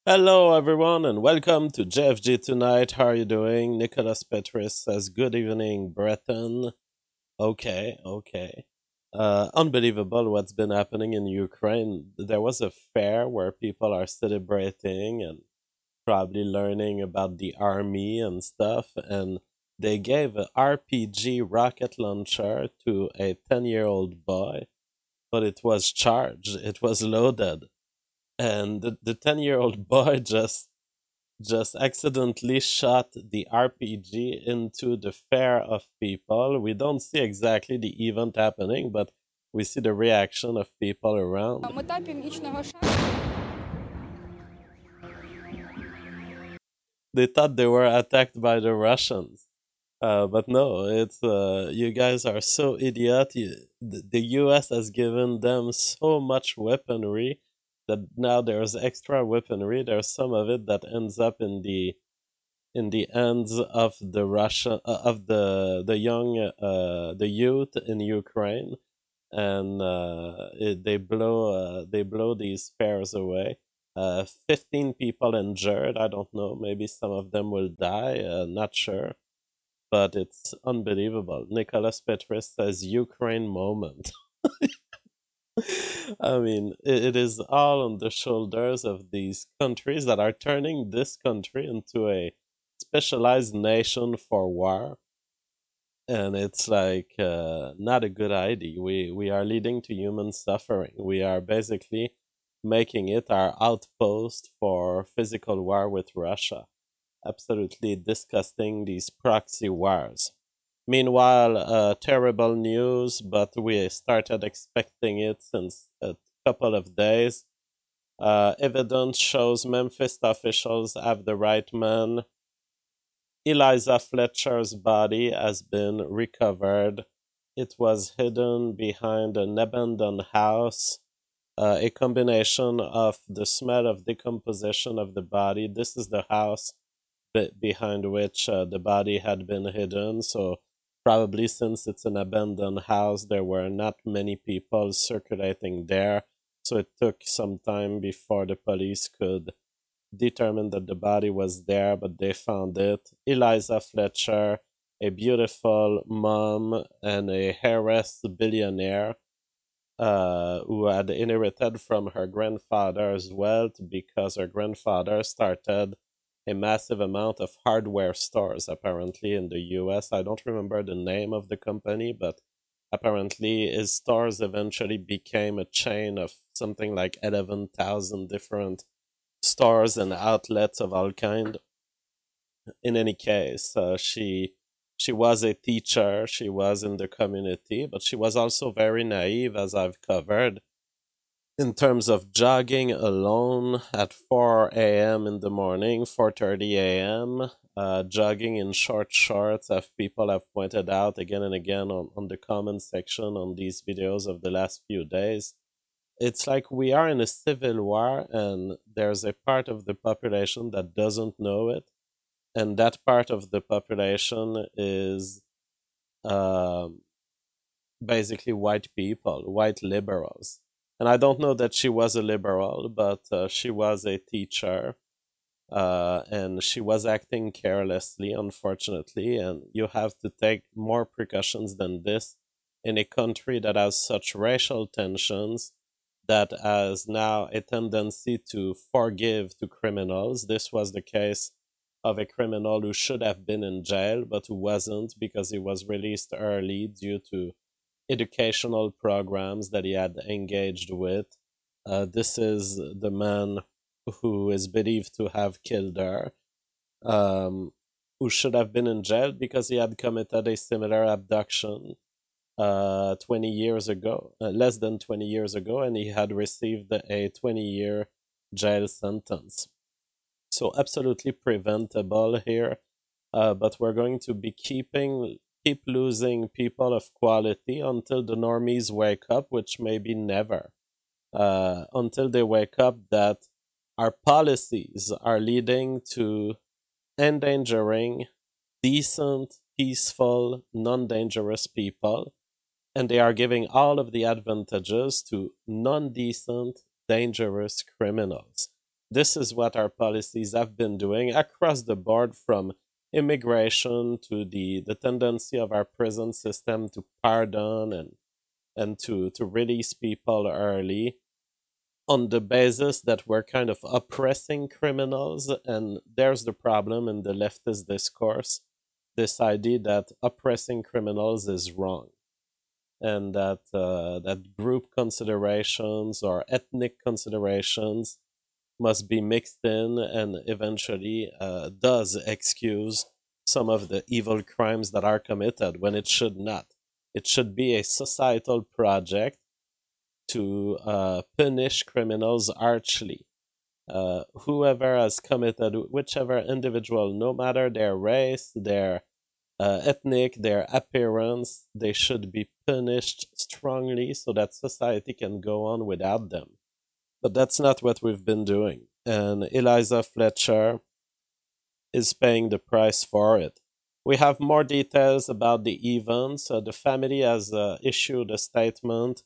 Hello, everyone, and welcome to JFG Tonight. How are you doing? Nicholas Petris says, "Good evening, Breton." Okay. Unbelievable what's been happening in Ukraine. There was a fair where people are celebrating and probably learning about the army and stuff, and they gave a RPG rocket launcher to a 10-year-old boy, but it was charged, it was loaded, and the 10-year-old boy just accidentally shot the RPG into the fair of people. We don't see exactly the event happening, but we see the reaction of people around. They thought they were attacked by the Russians. But no, it's you guys are so idiot. The US has given them so much weaponry that now there's extra weaponry. There's some of it that ends up in the hands of the Russian of the young the youth in Ukraine, and they blow these fairs away. 15 people injured. I don't know. Maybe some of them will die. Not sure, but it's unbelievable. Nicholas Petris says Ukraine moment. I mean, it is all on the shoulders of these countries that are turning this country into a specialized nation for war. And it's like not a good idea. We are leading to human suffering. We are basically making it our outpost for physical war with Russia. Absolutely disgusting, these proxy wars. Meanwhile, terrible news, but we started expecting it since a couple of days. Evidence shows Memphis officials have the right man. Eliza Fletcher's body has been recovered. It was hidden behind an abandoned house. A combination of the smell of decomposition of the body. This is the house behind which the body had been hidden. So, probably since it's an abandoned house, there were not many people circulating there. So, it took some time before the police could determine that the body was there, but they found it. Eliza Fletcher, a beautiful mom and a heiress billionaire who had inherited from her grandfather's wealth because her grandfather started a massive amount of hardware stores apparently in the US. I don't remember the name of the company, but apparently his stores eventually became a chain of something like 11,000 different stores and outlets of all kind. In any case, she was a teacher, she was in the community, but she was also very naive, as I've covered, in terms of jogging alone at 4 a.m. in the morning, 4:30 a.m., jogging in short shorts, as people have pointed out again and again on the comment section on these videos of the last few days. It's like we are in a civil war, and there's a part of the population that doesn't know it, and that part of the population is um, basically white people, white liberals. And I don't know that she was a liberal, but she was a teacher, and she was acting carelessly, unfortunately. And you have to take more precautions than this in a country that has such racial tensions, that has now a tendency to forgive to criminals. This was the case of a criminal who should have been in jail, but who wasn't because he was released early due to educational programs that he had engaged with. This is the man who is believed to have killed her, um, who should have been in jail because he had committed a similar abduction 20 years ago, less than 20 years ago, and he had received a 20-year jail sentence. So absolutely preventable here, but we're going to be keep losing people of quality until the normies wake up, which maybe never. Until they wake up that our policies are leading to endangering decent, peaceful, non-dangerous people, and they are giving all of the advantages to non-decent, dangerous criminals. this is what our policies have been doing across the board, from immigration to the tendency of our prison system to pardon and to release people early on the basis that we're kind of oppressing criminals. And there's the problem in the leftist discourse, this idea that oppressing criminals is wrong, and that group considerations or ethnic considerations must be mixed in, and eventually does excuse some of the evil crimes that are committed when it should not. It should be a societal project to punish criminals harshly. Whoever has committed, whichever individual, no matter their race, their ethnic, their appearance, they should be punished strongly so that society can go on without them. But that's not what we've been doing. And Eliza Fletcher is paying the price for it. We have more details about the events. The family has issued a statement.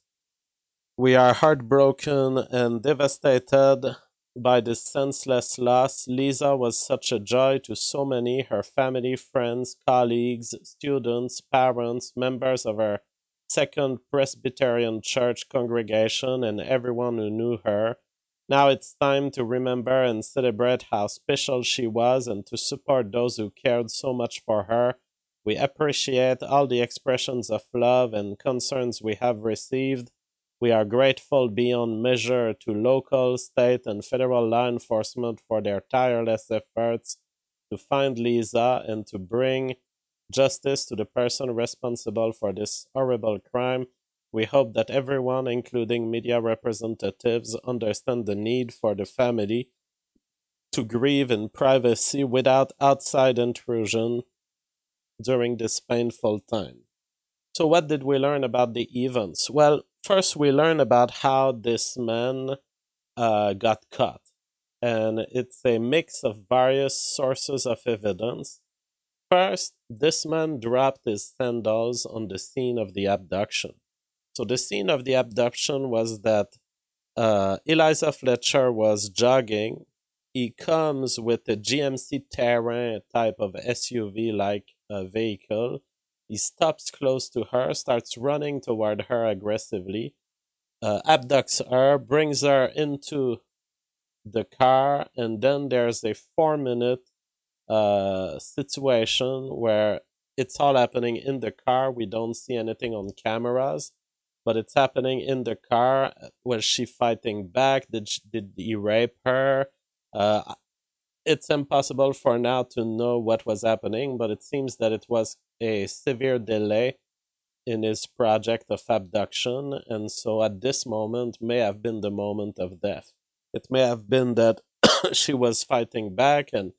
We are heartbroken and devastated by this senseless loss. Lisa was such a joy to so many, her family, friends, colleagues, students, parents, members of her Second Presbyterian Church congregation, and everyone who knew her. Now it's time to remember and celebrate how special she was and to support those who cared so much for her. We appreciate all the expressions of love and concerns we have received. We are grateful beyond measure to local, state, and federal law enforcement for their tireless efforts to find Lisa and to bring justice to the person responsible for this horrible crime. We hope that everyone, including media representatives, understand the need for the family to grieve in privacy without outside intrusion during this painful time. So what did we learn about the events? Well, first we learn about how this man got caught. And it's a mix of various sources of evidence. First, this man dropped his sandals on the scene of the abduction. So the scene of the abduction was that Eliza Fletcher was jogging. He comes with a GMC Terrain type of SUV-like vehicle. He stops close to her, starts running toward her aggressively, abducts her, brings her into the car, and then there's a 4-minute situation where it's all happening in the car. We don't see anything on cameras, but it's happening in the car. Was she fighting back? Did he rape her? It's impossible for now to know what was happening, but it seems that it was a severe delay in his project of abduction, and so at this moment may have been the moment of death. It may have been that she was fighting back, and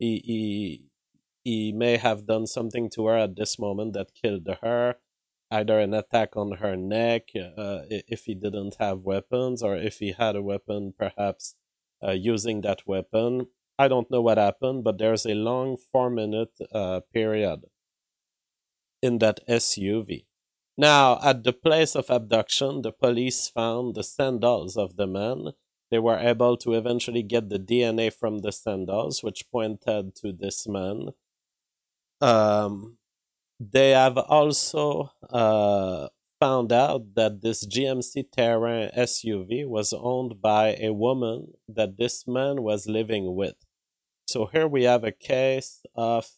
he may have done something to her at this moment that killed her, either an attack on her neck, if he didn't have weapons, or if he had a weapon, perhaps using that weapon. I don't know what happened, but there's a long 4-minute period in that SUV. Now, at the place of abduction, the police found the sandals of the man. They were able to eventually get the DNA from the sandals, which pointed to this man. They have also found out that this GMC Terrain SUV was owned by a woman that this man was living with. So here we have a case of,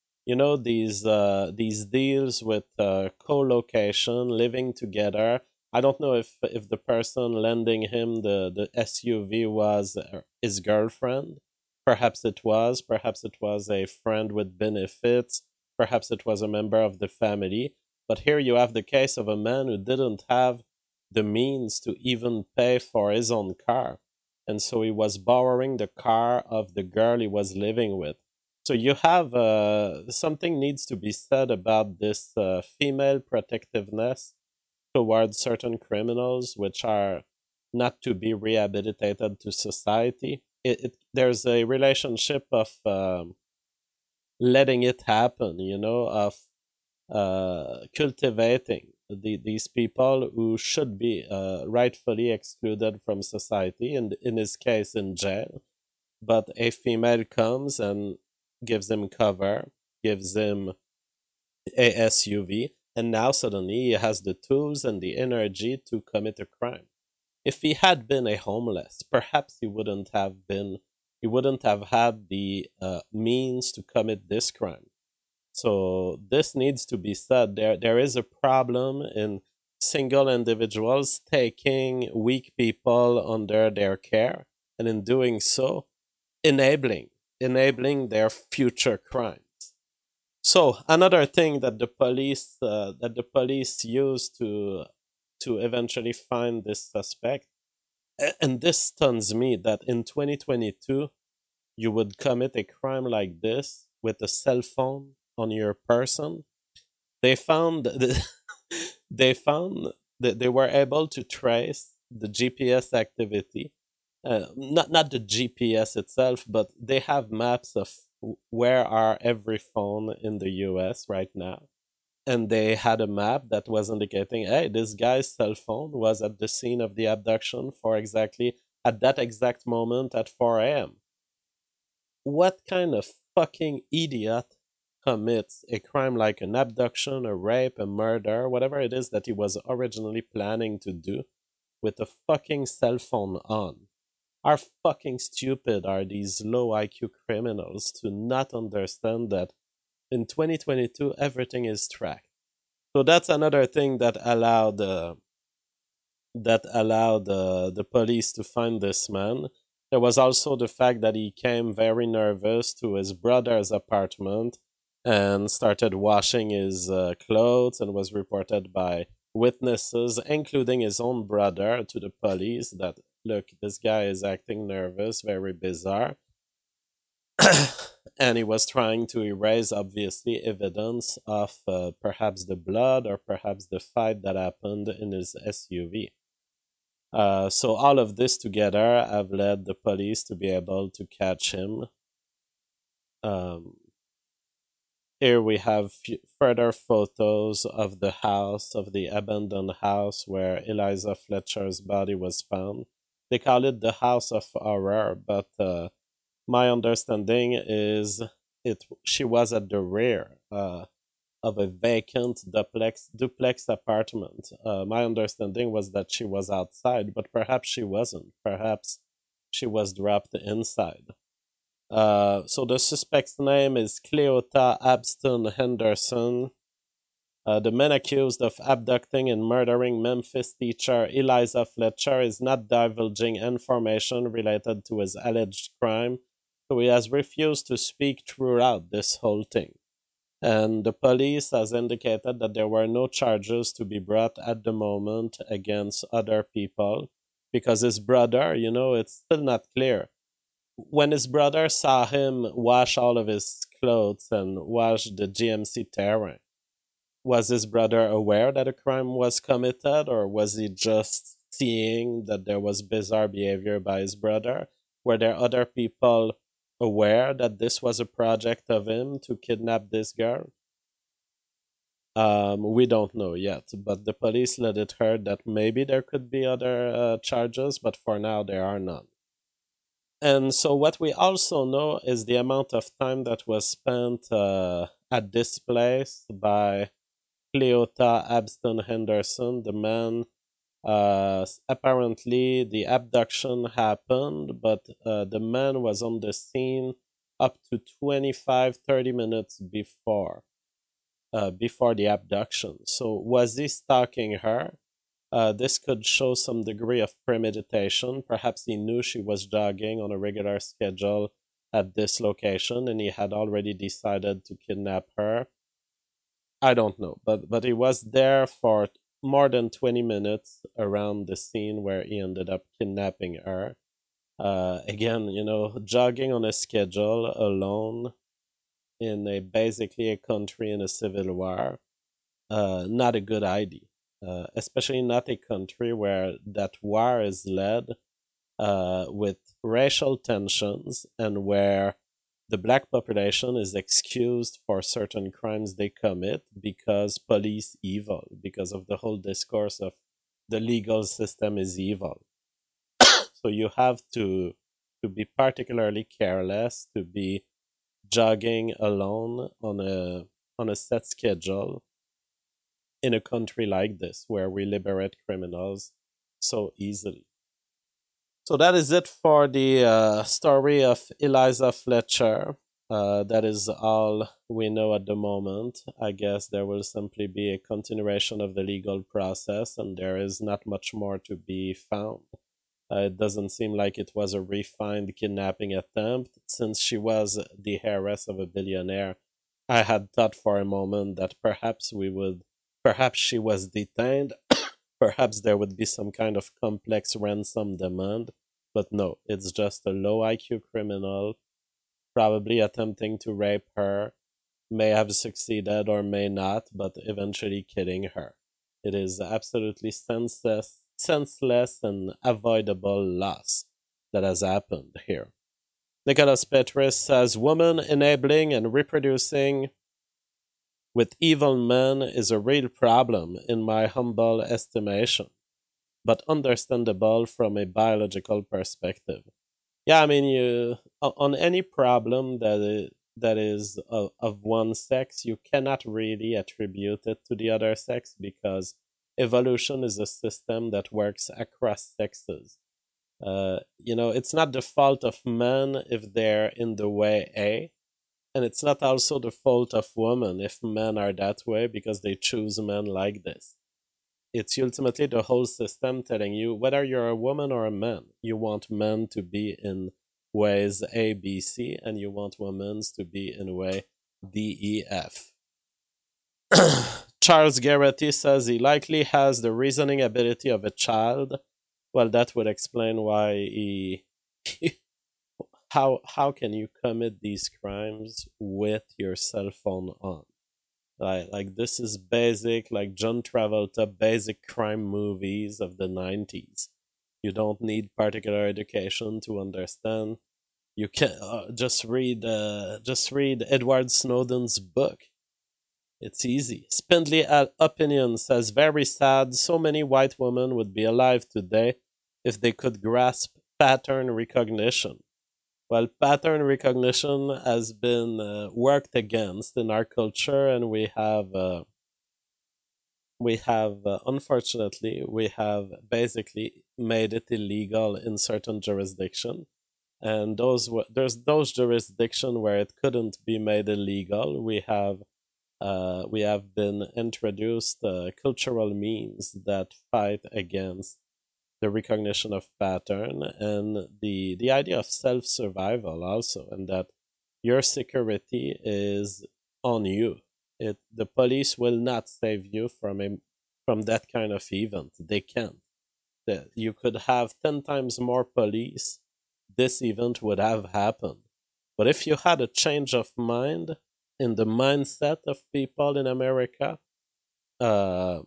these deals with co-location, living together. I don't know if the person lending him the SUV was his girlfriend. Perhaps it was. Perhaps it was a friend with benefits. Perhaps it was a member of the family. But here you have the case of a man who didn't have the means to even pay for his own car. And so he was borrowing the car of the girl he was living with. So you have something needs to be said about this female protectiveness towards certain criminals, which are not to be rehabilitated to society. There's a relationship of letting it happen, of cultivating these people who should be rightfully excluded from society, and in his case in jail. but a female comes and gives him cover, gives him a SUV, and now suddenly he has the tools and the energy to commit a crime. If he had been a homeless, perhaps he wouldn't have had the means to commit this crime. So this needs to be said. There is a problem in single individuals taking weak people under their care, and in doing so, enabling their future crimes. So another thing that the police used to eventually find this suspect, and this stuns me that in 2022 you would commit a crime like this with a cell phone on your person. They found they found that they were able to trace the GPS activity, not the GPS itself, but they have maps of where are every phone in the US right now. And they had a map that was indicating, hey, this guy's cell phone was at the scene of the abduction for exactly at that exact moment at 4 a.m. What kind of fucking idiot commits a crime like an abduction, a rape, a murder, whatever it is that he was originally planning to do with a fucking cell phone on? How fucking stupid are these low IQ criminals to not understand that in 2022 everything is tracked? So that's another thing that allowed the police to find this man. There was also the fact that he came very nervous to his brother's apartment and started washing his clothes, and was reported by witnesses, including his own brother, to the police that, look, this guy is acting nervous, very bizarre. And he was trying to erase, obviously, evidence of perhaps the blood or perhaps the fight that happened in his SUV. So all of this together have led the police to be able to catch him. Um, Here we have further photos of the house, of the abandoned house where Eliza Fletcher's body was found. They call it the House of Horror, but my understanding is she was at the rear of a vacant duplex apartment. My understanding was that she was outside, but perhaps she wasn't. Perhaps she was dropped inside. So the suspect's name is Cleota Abston Henderson. The man accused of abducting and murdering Memphis teacher Eliza Fletcher is not divulging information related to his alleged crime, so he has refused to speak throughout this whole thing. And the police has indicated that there were no charges to be brought at the moment against other people because his brother, it's still not clear. When his brother saw him wash all of his clothes and wash the GMC terrain, was his brother aware that a crime was committed, or was he just seeing that there was bizarre behavior by his brother? Were there other people aware that this was a project of him to kidnap this girl? We don't know yet, but the police let it heard that maybe there could be other charges, but for now there are none. And so what we also know is the amount of time that was spent at this place by Cleota Abston Henderson, the man. Apparently, the abduction happened, but the man was on the scene up to 25-30 minutes before the abduction. So was he stalking her? This could show some degree of premeditation. Perhaps he knew she was jogging on a regular schedule at this location and he had already decided to kidnap her. I don't know, but he was there for more than 20 minutes around the scene where he ended up kidnapping her. Again, jogging on a schedule alone in basically a country in a civil war, not a good idea. Especially not a country where that war is led with racial tensions and where the black population is excused for certain crimes they commit because police evil, because of the whole discourse of the legal system is evil. So you have to to be particularly careless, to be jogging alone on a set schedule in a country like this where we liberate criminals so easily. So that is it for the story of Eliza Fletcher. That is all we know at the moment. I guess there will simply be a continuation of the legal process, and there is not much more to be found. It doesn't seem like it was a refined kidnapping attempt. Since she was the heiress of a billionaire, I had thought for a moment that perhaps she was detained, perhaps there would be some kind of complex ransom demand. But no, it's just a low IQ criminal, probably attempting to rape her, may have succeeded or may not, but eventually killing her. It is absolutely senseless and avoidable loss that has happened here. Nicholas Petris says, women enabling and reproducing with evil men is a real problem in my humble estimation, but understandable from a biological perspective. Yeah, I mean, on any problem that is of one sex, you cannot really attribute it to the other sex because evolution is a system that works across sexes. It's not the fault of men if they're in the way A, and it's not also the fault of women if men are that way because they choose men like this. It's ultimately the whole system telling you whether you're a woman or a man. You want men to be in ways A, B, C, and you want women to be in way D, E, F. Charles Garrity says he likely has the reasoning ability of a child. Well, that would explain why he how can you commit these crimes with your cell phone on? Like this is basic, like John Travolta basic crime movies of the 90s. You don't need particular education to understand. You can just read Edward Snowden's book. It's easy. Spindly Opinion says, very sad. So many white women would be alive today if they could grasp pattern recognition. Well, pattern recognition has been worked against in our culture, and unfortunately, we have basically made it illegal in certain jurisdictions. And there's those jurisdictions where it couldn't be made illegal. We have been introduced cultural means that fight against the recognition of pattern and the idea of self-survival also, and that your security is on you. The police will not save you from that kind of event. They can't. You could have 10 times more police, this event would have happened. But if you had a change of mind in the mindset of people in America, uh,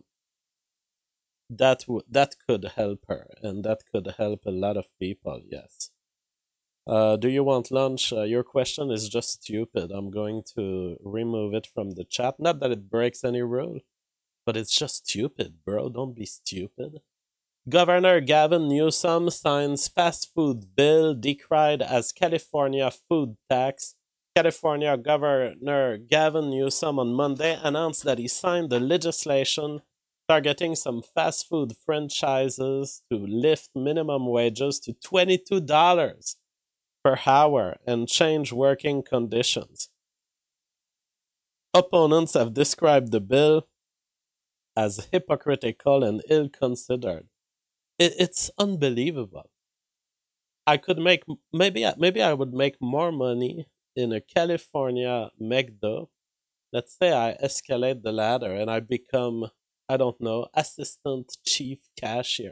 that could help her, and that could help a lot of people. Yes. Do you want lunch? Your question is just stupid. I'm going to remove it from the chat. Not that it breaks any rule, but it's just stupid, bro. Don't be stupid. Governor Gavin Newsom signs fast food bill decried as California food tax. California Governor Gavin Newsom on Monday announced that he signed the legislation targeting some fast food franchises to lift minimum wages to $22 per hour and change working conditions. Opponents have described the bill as hypocritical and ill-considered. It's unbelievable. I could make maybe I would make more money in a California McDo. Let's say I escalate the ladder and I become, I don't know, assistant chief cashier.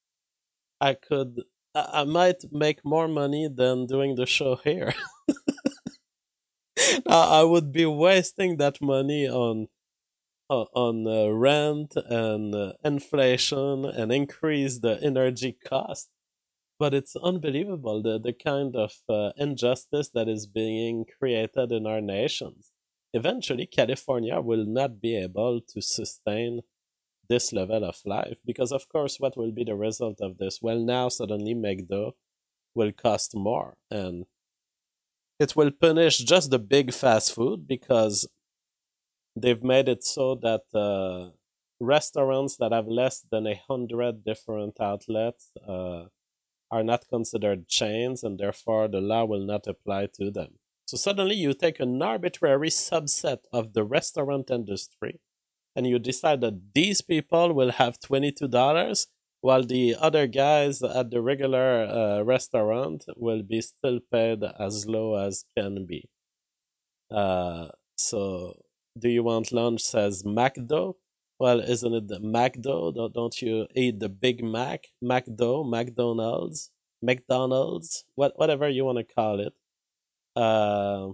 I might make more money than doing the show here. I would be wasting that money on rent and inflation and increase the energy cost. But it's unbelievable the kind of injustice that is being created in our nations. Eventually, California will not be able to sustain this level of life because, of course, what will be the result of this? Well, now suddenly McDo will cost more, and it will punish just the big fast food because they've made it so that restaurants that have less than 100 different outlets are not considered chains, and therefore the law will not apply to them. So suddenly you take an arbitrary subset of the restaurant industry and you decide that these people will have $22 while the other guys at the regular restaurant will be still paid as low as can be. So, do you want lunch? Says McDo. Well, isn't it the McDo? Don't you eat the Big Mac? McDo, McDonald's, whatever you want to call it. Uh,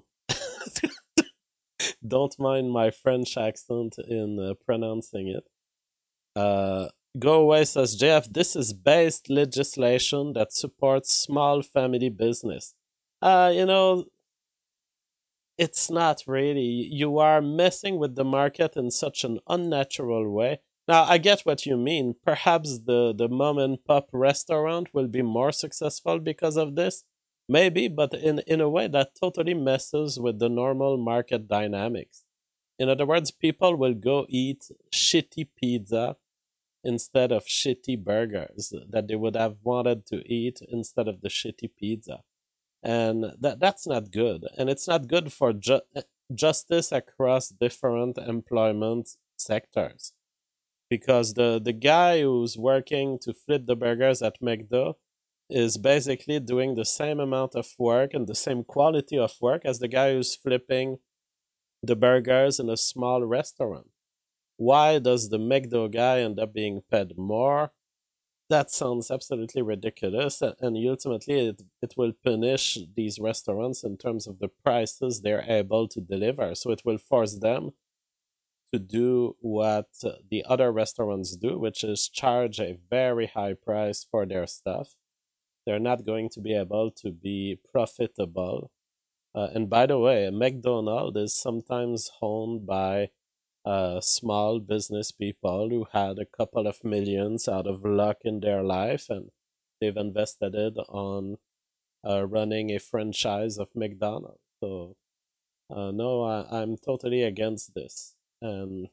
don't mind my French accent in pronouncing it. Go away, says JF. This is based legislation that supports small family business. You know, it's not really. You are messing with the market in such an unnatural way. Now, I get what you mean. Perhaps the mom and pop restaurant will be more successful because of this. Maybe, but in a way that totally messes with the normal market dynamics. In other words, people will go eat shitty pizza instead of shitty burgers that they would have wanted to eat instead of the shitty pizza. And that's not good. And it's not good for justice across different employment sectors. Because the guy who's working to flip the burgers at McDo is basically doing the same amount of work and the same quality of work as the guy who's flipping the burgers in a small restaurant. Why does the McDo guy end up being paid more? That sounds absolutely ridiculous, and ultimately it will punish these restaurants in terms of the prices they're able to deliver. So it will force them to do what the other restaurants do, which is charge a very high price for their stuff. They're not going to be able to be profitable. And by the way, McDonald's is sometimes owned by small business people who had a couple of millions out of luck in their life, and they've invested it on running a franchise of McDonald's. So, no, I'm totally against this. And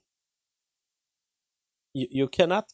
you cannot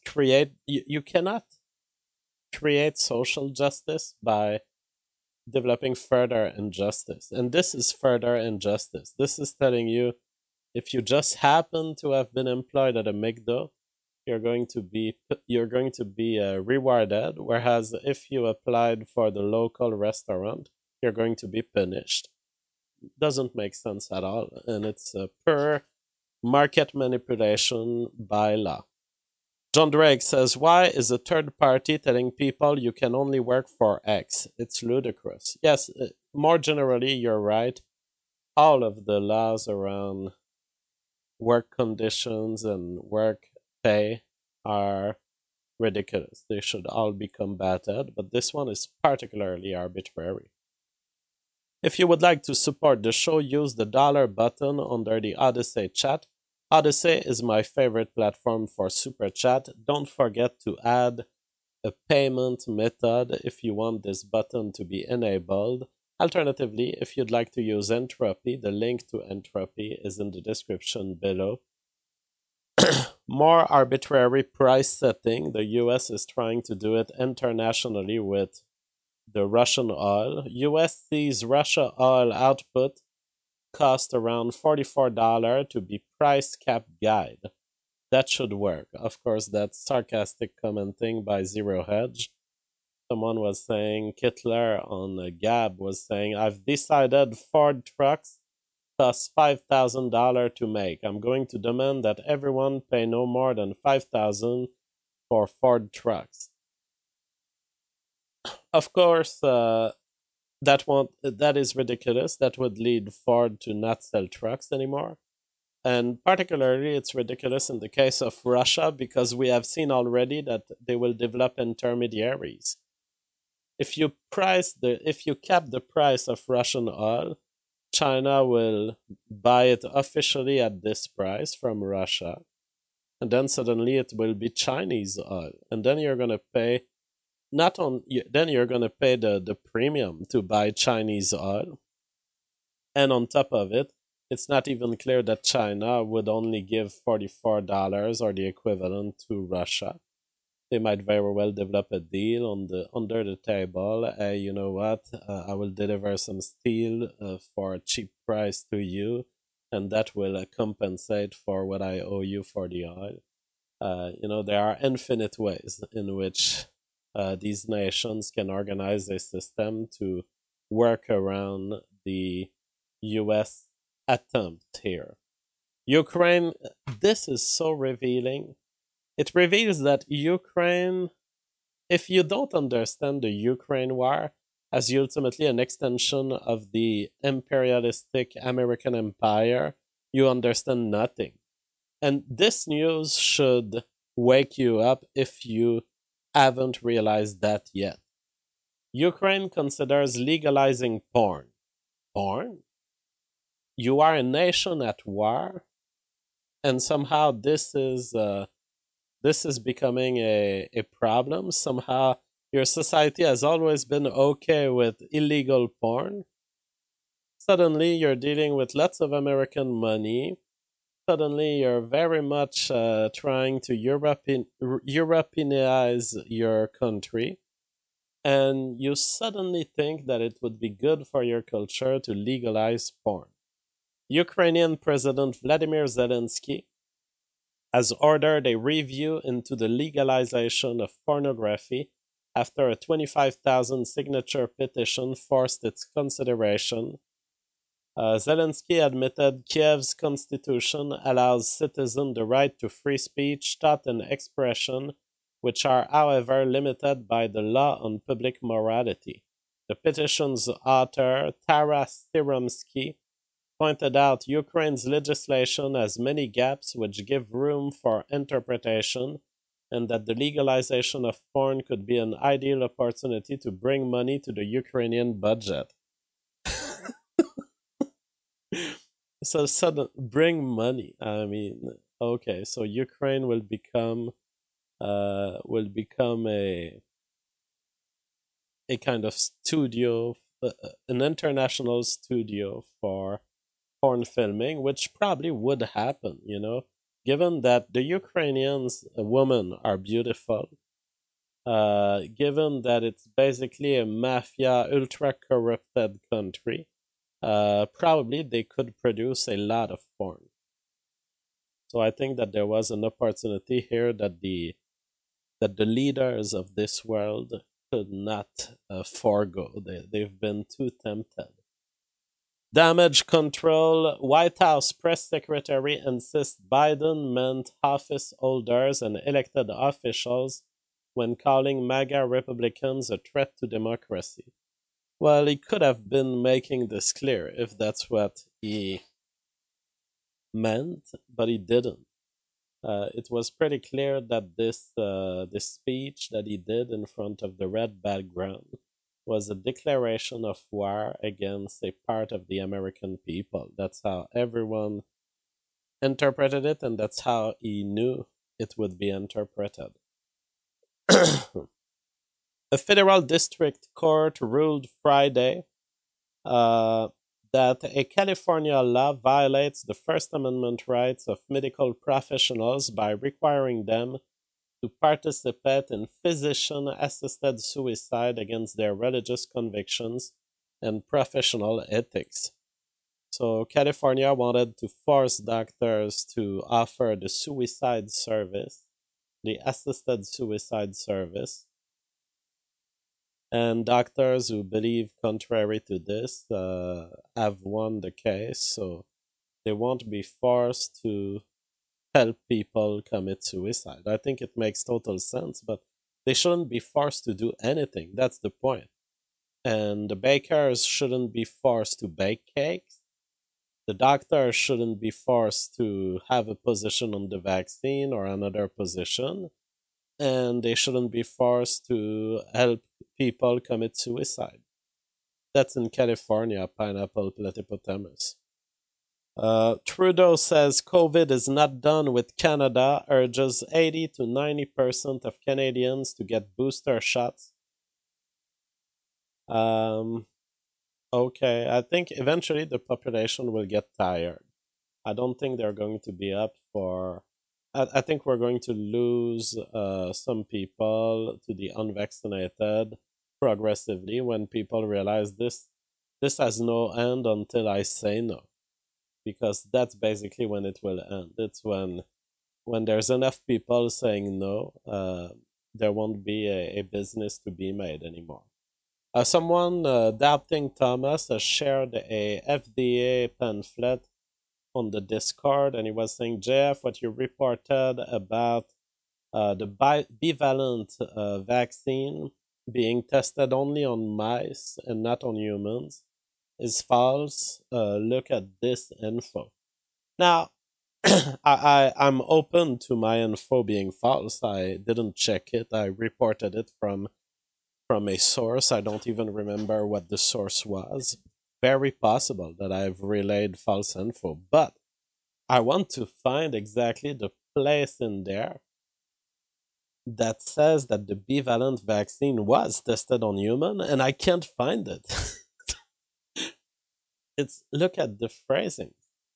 create social justice by developing further injustice. And this is further injustice. This is telling you if you just happen to have been employed at a McDo, you're going to be rewarded. Whereas if you applied for the local restaurant, you're going to be punished. Doesn't make sense at all, and it's a pure market manipulation by law. John Drake says, why is a third party telling people you can only work for X? It's ludicrous. Yes, more generally, you're right. All of the laws around work conditions and work pay are ridiculous. They should all be combated, but this one is particularly arbitrary. If you would like to support the show, use the dollar button under the Odyssey chat. Odyssey is my favorite platform for super chat. Don't forget to add a payment method if you want this button to be enabled. Alternatively, if you'd like to use Entropy, the link to Entropy is in the description below. More arbitrary price setting. The US is trying to do it internationally with the Russian oil. US sees Russia oil output cost around $44 to be price cap guide. That should work. Of course, that's sarcastic commenting by Zero Hedge. Someone was saying, Kittler on Gab was saying, I've decided Ford trucks cost $5,000 to make. I'm going to demand that everyone pay no more than $5,000 for Ford trucks. Of course, that is ridiculous. That would lead Ford to not sell trucks anymore. And particularly, it's ridiculous in the case of Russia because we have seen already that they will develop intermediaries. If you cap the price of Russian oil, China will buy it officially at this price from Russia, and then suddenly it will be Chinese oil, and then you're gonna pay not on then you're going to pay the premium to buy Chinese oil, and on top of it, it's not even clear that China would only give $44 or the equivalent to Russia. They might very well develop a deal on the under the table. Hey, you know what? I will deliver some steel for a cheap price to you, and that will compensate for what I owe you for the oil. There are infinite ways in which these nations can organize a system to work around the U.S. attempt here. Ukraine, this is so revealing. It reveals that Ukraine, if you don't understand the Ukraine war as ultimately an extension of the imperialistic American empire, you understand nothing. And this news should wake you up if you haven't realized that yet. Ukraine considers legalizing porn. Porn? You are a nation at war, and somehow this is becoming a problem. Somehow your society has always been okay with illegal porn. Suddenly you're dealing with lots of American money. Suddenly you're very much trying to Europeanize your country. And you suddenly think that it would be good for your culture to legalize porn. Ukrainian President Vladimir Zelensky has ordered a review into the legalization of pornography after a 25,000 signature petition forced its consideration. Zelensky admitted Kiev's constitution allows citizens the right to free speech, thought, and expression, which are, however, limited by the law on public morality. The petition's author, Taras Stiromsky, pointed out Ukraine's legislation has many gaps which give room for interpretation, and that the legalization of porn could be an ideal opportunity to bring money to the Ukrainian budget. So sudden bring money. I mean, okay, so Ukraine will become a kind of studio, an international studio for porn filming, which probably would happen, given that the Ukrainians women are beautiful, given that it's basically a mafia, ultra corrupted country, probably they could produce a lot of porn. So I think that there was an opportunity here that the leaders of this world could not forego. They've been too tempted. Damage control. White House press secretary insists Biden meant office holders and elected officials when calling MAGA Republicans a threat to democracy. Well, he could have been making this clear if that's what he meant, but he didn't. It was pretty clear that this speech that he did in front of the red background was a declaration of war against a part of the American people. That's how everyone interpreted it, and that's how he knew it would be interpreted. A federal district court ruled Friday that a California law violates the First Amendment rights of medical professionals by requiring them to participate in physician-assisted suicide against their religious convictions and professional ethics. So California wanted to force doctors to offer the suicide service, the assisted suicide service, and doctors who believe contrary to this have won the case, so they won't be forced to help people commit suicide. I think it makes total sense, but they shouldn't be forced to do anything. That's the point. And the bakers shouldn't be forced to bake cakes. The doctors shouldn't be forced to have a position on the vaccine or another position. And they shouldn't be forced to help people commit suicide. That's in California, pineapple platypotamus. Trudeau says COVID is not done with Canada, urges 80 to 90% of Canadians to get booster shots Um, okay, I think eventually the population will get tired. I don't think they're going to be up for. I think we're going to lose some people to the unvaccinated progressively when people realize this has no end until I say no, because that's basically when it will end. It's when there's enough people saying no, there won't be a business to be made anymore. Someone doubting Thomas shared a FDA pamphlet on the Discord, and he was saying, Jeff, what you reported about the bivalent vaccine being tested only on mice and not on humans is false. Look at this info. Now, I'm open to my info being false. I didn't check it. I reported it from a source. I don't even remember what the source was. Very possible that I've relayed false info, but I want to find exactly the place in there that says that the bivalent vaccine was tested on human, and I can't find it. It's look at the phrasing.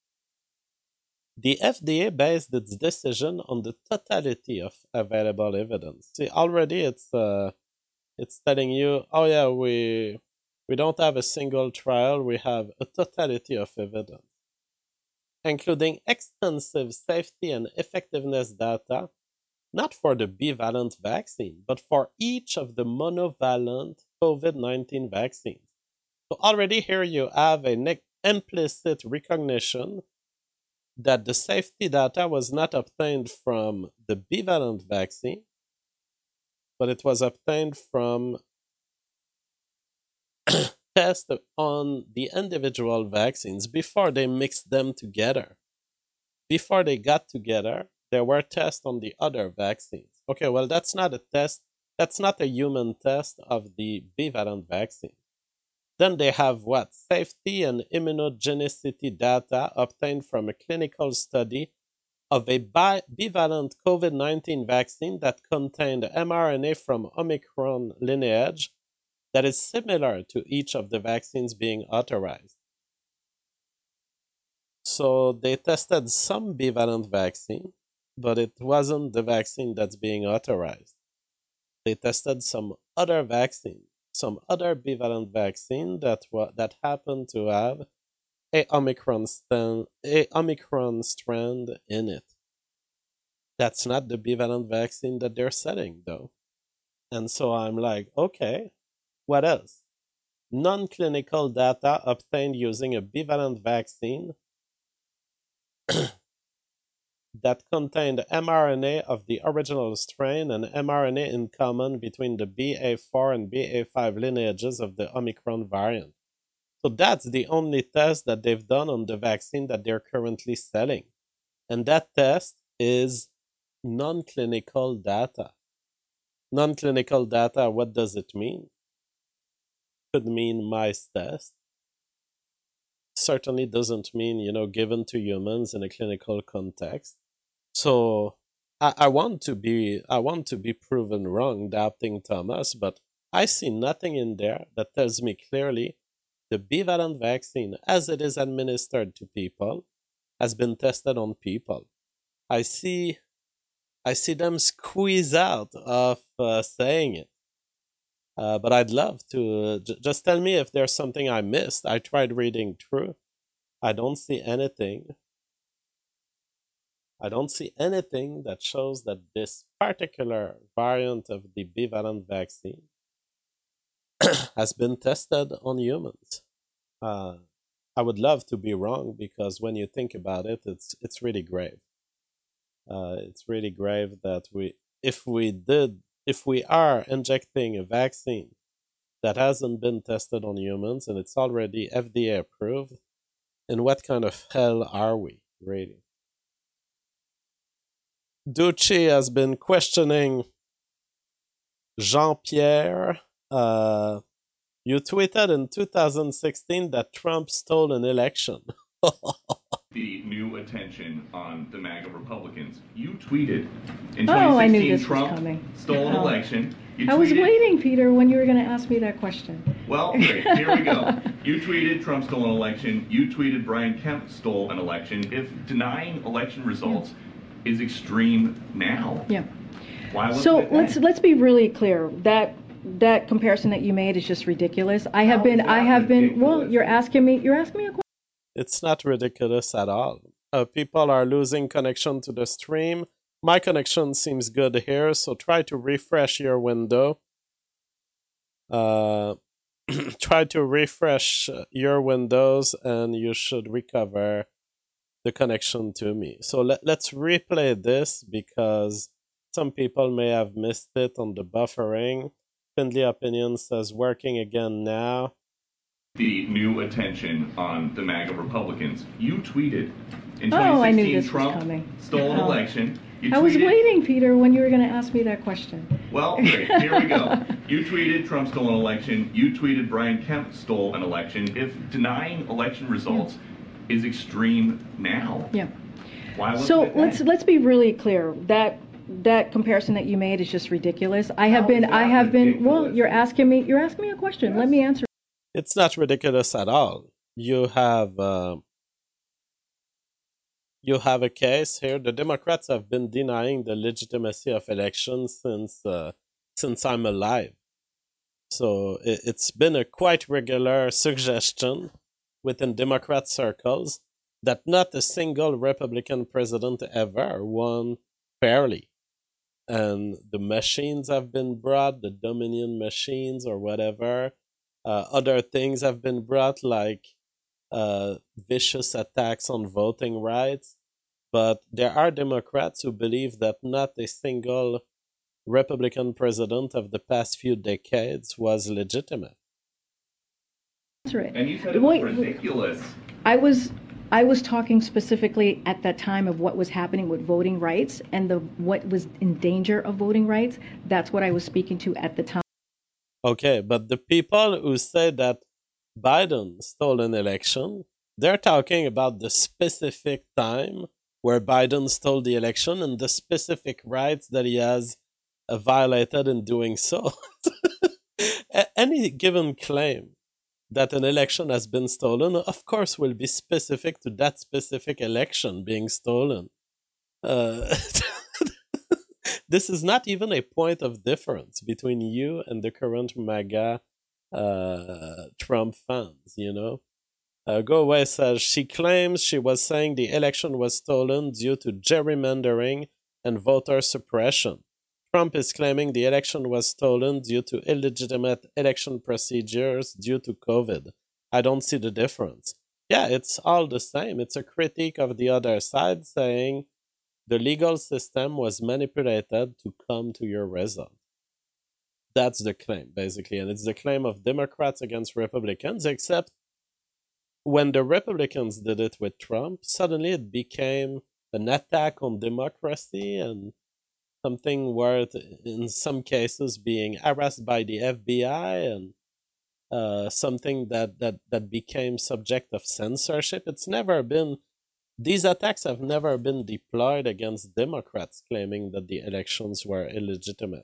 The FDA based its decision on the totality of available evidence. See, already it's telling you, oh yeah, we don't have a single trial, we have a totality of evidence, including extensive safety and effectiveness data, not for the bivalent vaccine, but for each of the monovalent COVID-19 vaccines. So already here you have an implicit recognition that the safety data was not obtained from the bivalent vaccine, but it was obtained from tests on the individual vaccines before they mixed them together. Before they got together, there were tests on the other vaccines. Okay, well, that's not a test. That's not a human test of the bivalent vaccine. Then they have what? Safety and immunogenicity data obtained from a clinical study of a bivalent COVID-19 vaccine that contained mRNA from Omicron lineage that is similar to each of the vaccines being authorized. So they tested some bivalent vaccine, but it wasn't the vaccine that's being authorized. They tested some other vaccine, some other bivalent vaccine that happened to have a Omicron strand in it. That's not the bivalent vaccine that they're selling, though. And so I'm like, okay, what else? Non-clinical data obtained using a bivalent vaccine that contained mRNA of the original strain and mRNA in common between the BA4 and BA5 lineages of the Omicron variant. So that's the only test that they've done on the vaccine that they're currently selling. And that test is non-clinical data. Non-clinical data, what does it mean? Could mean mice test. Certainly doesn't mean, given to humans in a clinical context. So I want to be proven wrong, doubting Thomas, but I see nothing in there that tells me clearly the bivalent vaccine, as it is administered to people, has been tested on people. I see them squeeze out of saying it. But I'd love to just tell me if there's something I missed. I tried reading through. I don't see anything. I don't see anything that shows that this particular variant of the bivalent vaccine has been tested on humans. Uh, I would love to be wrong, because when you think about it, it's really grave. It's really grave that if we are injecting a vaccine that hasn't been tested on humans and it's already FDA approved, in what kind of hell are we, really? Ducci has been questioning Jean-Pierre. You tweeted in 2016 that Trump stole an election. the new attention on the MAGA Republicans. You tweeted in I knew 2016 this was Trump coming. stole an election. I was waiting, Peter, when you were going to ask me that question. Well, great. Here we go. You tweeted Trump stole an election. You tweeted Brian Kemp stole an election. If denying election results is extreme now, why was so it then? let's be really clear. That comparison that you made is just ridiculous. I have been. Well, you're asking me a question. It's not ridiculous at all. People are losing connection to the stream. My connection seems good here, so try to refresh your window. Try to refresh your windows and you should recover the connection to me. So let's replay this because some people may have missed it on the buffering. Findley Opinion says working again now. The new attention on the MAGA Republicans. You tweeted in 2016 I knew this Trump was coming. stole an election. You I was tweeted- waiting, Peter, when you were going to ask me that question. Well, great. Here we go. You tweeted Trump stole an election. You tweeted Brian Kemp stole an election. If denying election results is extreme now, why was So it then? let's be really clear. That comparison that you made is just ridiculous. I have been. Well, you're asking me a question. Let me answer. It's not ridiculous at all. You have a case here. The Democrats have been denying the legitimacy of elections since I'm alive. So it's been a quite regular suggestion within Democrat circles that not a single Republican president ever won fairly. And the machines have been brought, the Dominion machines or whatever. Other things have been brought, like vicious attacks on voting rights. But there are Democrats who believe that not a single Republican president of the past few decades was legitimate. That's right. And you said it was ridiculous. I was talking specifically at that time of what was happening with voting rights and what was in danger of voting rights. That's what I was speaking to at the time. Okay, but the people who say that Biden stole an election, they're talking about the specific time where Biden stole the election and the specific rights that he has violated in doing so. Any given claim that an election has been stolen, of course, will be specific to that specific election being stolen. This is not even a point of difference between you and the current MAGA Trump fans, you know? Go Away says, she claims she was saying the election was stolen due to gerrymandering and voter suppression. Trump is claiming the election was stolen due to illegitimate election procedures due to COVID. I don't see the difference. Yeah, it's all the same. It's a critique of the other side saying the legal system was manipulated to come to your result. That's the claim, basically. And it's the claim of Democrats against Republicans, except when the Republicans did it with Trump, suddenly it became an attack on democracy and something worth, in some cases, being harassed by the FBI and something that became subject of censorship. These attacks have never been deployed against Democrats claiming that the elections were illegitimate.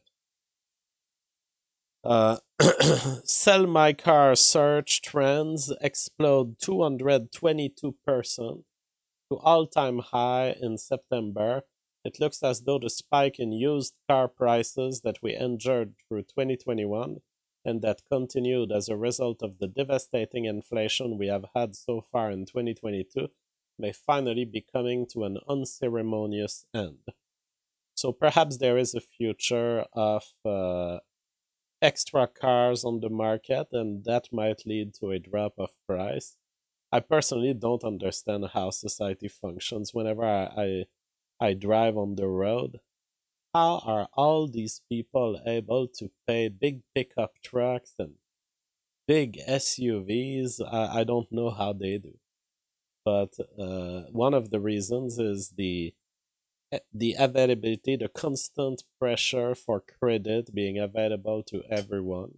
Sell my car search trends explode 222% to all-time high in September. It looks as though the spike in used car prices that we endured through 2021 and that continued as a result of the devastating inflation we have had so far in 2022 may finally be coming to an unceremonious end. So perhaps there is a future of extra cars on the market, and that might lead to a drop of price. I personally don't understand how society functions whenever I drive on the road. How are all these people able to pay big pickup trucks and big SUVs? I don't know how they do. But one of the reasons is the availability, the constant pressure for credit being available to everyone.